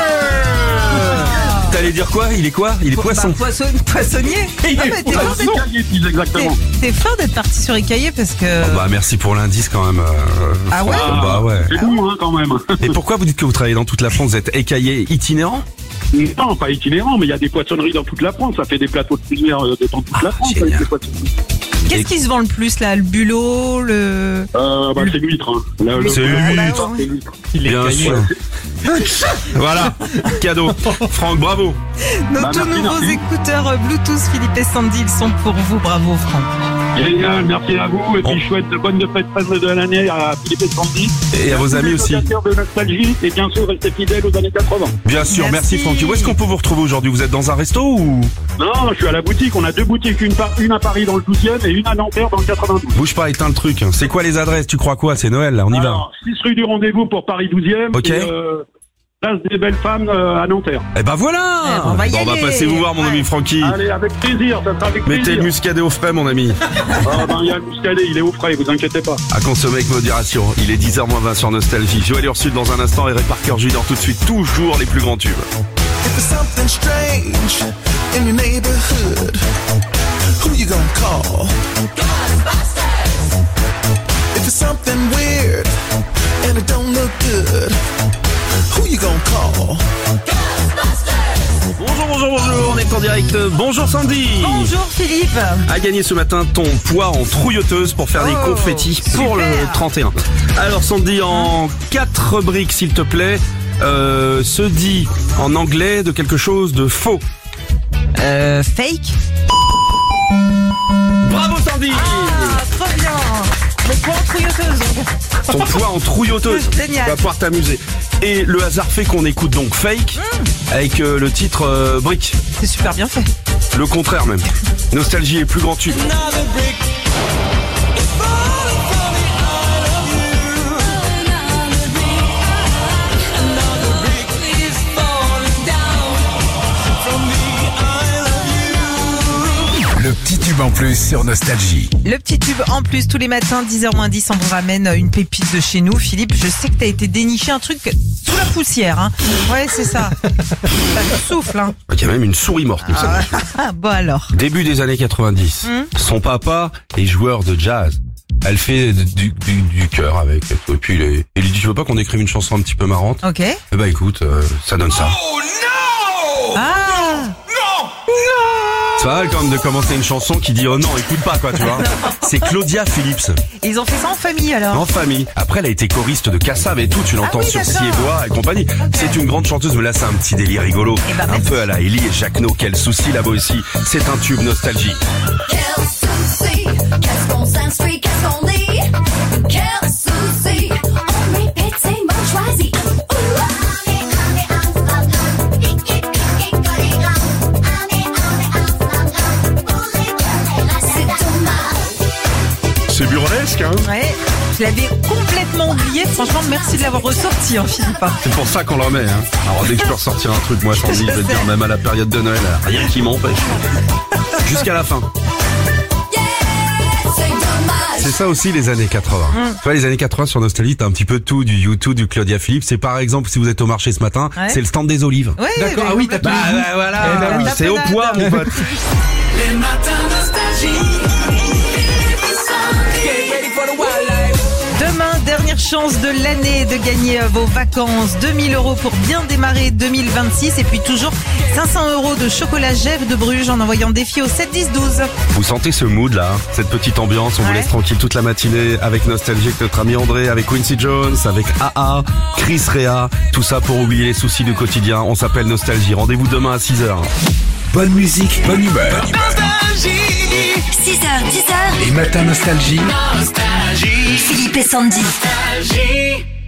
T'allais dire quoi? Il est quoi? Il est poisson. Bah, poisson- poissonnier. Il Ah, est mais t'es poisson. fort d'être- Écaillé, plus exactement. t'es- T'es fort d'être parti sur écaillé parce que. Oh, bah merci pour l'indice quand même. euh, Ah ouais? Franck. Bah ouais. C'est bon, hein, quand même. Et pourquoi vous dites que vous travaillez dans toute la France? Vous êtes écaillé itinérant? Non, pas itinérant, mais il y a des poissonneries dans toute la France. Ça fait des plateaux de cuisinière euh, dans toute la France. Avec des poissonneries. Qu'est-ce qui se vend le plus là? Le bulot, le. Euh, bah, c'est l'huître. Hein. Là, le- C'est Ah, bah, l'huître. ouais, c'est l'huître. Bien sûr. Voilà, cadeau. Franck, bravo. Nos Bah, tout merci, nouveaux merci. écouteurs Bluetooth Philippe et Sandy, ils sont pour vous. Bravo Franck. Génial, merci à vous. Et puis, je souhaite de bonnes fêtes de l'année à Philippe et Sandy. Et à vos amis aussi. Auditeurs de Nostalgie. Et bien sûr, restez fidèles aux années quatre-vingts. Bien sûr, merci, Merci. Francky. Où est-ce qu'on peut vous retrouver aujourd'hui? Vous êtes dans un resto ou? Non, je suis à la boutique. On a deux boutiques, une, par- une à Paris dans le douzième et une à Nanterre dans le quatre-vingt-douze. Bouge pas, éteins le truc. C'est quoi les adresses? Tu crois quoi? C'est Noël là, on y va. Alors, six rue du Rendez-vous pour Paris douzième. Ok. Et, euh, place des Belles Femmes euh, à Nanterre. Eh ben voilà. Eh ben, on va y Bon, on va aller. passer vous voir mon ami Francky. Allez, avec plaisir, ça sera avec Mettez plaisir. le muscadet au frais mon ami. Ah ben, il y a le muscadet, il est au frais, vous inquiétez pas. À consommer avec modération. Il est dix heures moins vingt sur Nostalgie. Joël Ursule dans un instant et Ray Parker Junior tout de suite. Toujours les plus grands tubes. If there's something strange in your neighborhood, who you gonna call? Ghostbusters! If it's something weird and it don't look good, who you gonna call? Ghostbusters! Bonjour, bonjour, bonjour. On est en direct. Bonjour Sandy. Bonjour Philippe. A gagné ce matin ton poids en trouilleuse pour faire des Oh, confettis pour le super. trente et un. Alors Sandy, en quatre briques s'il te plaît, euh, se dit en anglais de quelque chose de faux. Euh, fake. Bravo Sandy. Ah, trop bien. Mon point en trouilleuse. Ton poids en trouilleuse. Génial. Tu vas pouvoir t'amuser. Et le hasard fait qu'on écoute donc Fake avec euh, le titre euh, Brick. C'est super bien fait. Le contraire même. Nostalgie est plus grand tube. tube en plus sur Nostalgie. Le petit tube en plus, tous les matins, dix heures moins dix, on vous ramène une pépite de chez nous. Philippe, je sais que t'as été dénicher un truc sous la poussière. Hein. Ouais, c'est ça. Ça te souffle. Hein. Il y a même une souris morte. il me semble. Ah, bon alors. Début des années quatre-vingt-dix. Hum. Son papa est joueur de jazz. Elle fait du, du, du cœur avec. Et puis il, est- il lui dit, tu veux pas qu'on écrive une chanson un petit peu marrante? Ok. Eh ben écoute, euh, ça donne ça. Ah C'est pas mal quand même de commencer une chanson qui dit oh non, écoute pas quoi, tu vois. C'est Claudia Phillips, Ils ont fait ça en famille alors. en famille. Après, elle a été choriste de Kassav et tout, tu l'entends Ah oui, sur d'accord. Siebois et compagnie. C'est une grande chanteuse, mais là c'est un petit délire rigolo. Eh ben, un merci. peu à la Ellie et Jacques-No, quel souci là-bas aussi. C'est un tube nostalgie. Quel souci, qu'est-ce qu'on s'instruit, qu'est-ce qu'on lit? Quel souci, on répète ces mots choisis. C'est dommage. C'est burlesque, hein. Ouais. Je l'avais complètement oublié. Franchement, merci de l'avoir ressorti, hein, Philippe. C'est pour ça qu'on le remet, hein. Alors dès que je peux ressortir un truc, moi Sandy, je vais te dire, même à la période de Noël, rien qui m'empêche. Jusqu'à la fin. C'est dommage. C'est ça aussi les années quatre-vingts. Tu vois, les années quatre-vingts sur Nostalgie, t'as un petit peu tout, du YouTube, du Claudia Philippe. C'est par exemple, si vous êtes au marché ce matin, Ouais. c'est le stand des olives. Ouais, D'accord, mais ah oui, t'as complètement. tout. Bah, bah, voilà, Eh ben oui. c'est au poids, mon pote. Les matins nostalgie. Get ready for the wildlife. Demain, dernière chance de l'année de gagner euh, vos vacances. deux mille euros pour bien démarrer deux mille vingt-six. Et puis toujours cinq cents euros de chocolat Gève de Bruges en envoyant défi au sept dix douze. Vous sentez ce mood là, cette petite ambiance, on vous Ouais. laisse tranquille toute la matinée avec Nostalgie, avec notre ami André, avec Quincy Jones, avec A A, Chris Rea, tout ça pour oublier les soucis du quotidien. On s'appelle Nostalgie. Rendez-vous demain à six heures. Bonne musique, bonne humeur. six heures, dix heures. Les matins Nostalgie. Philippe et Sandy. Nostalgie.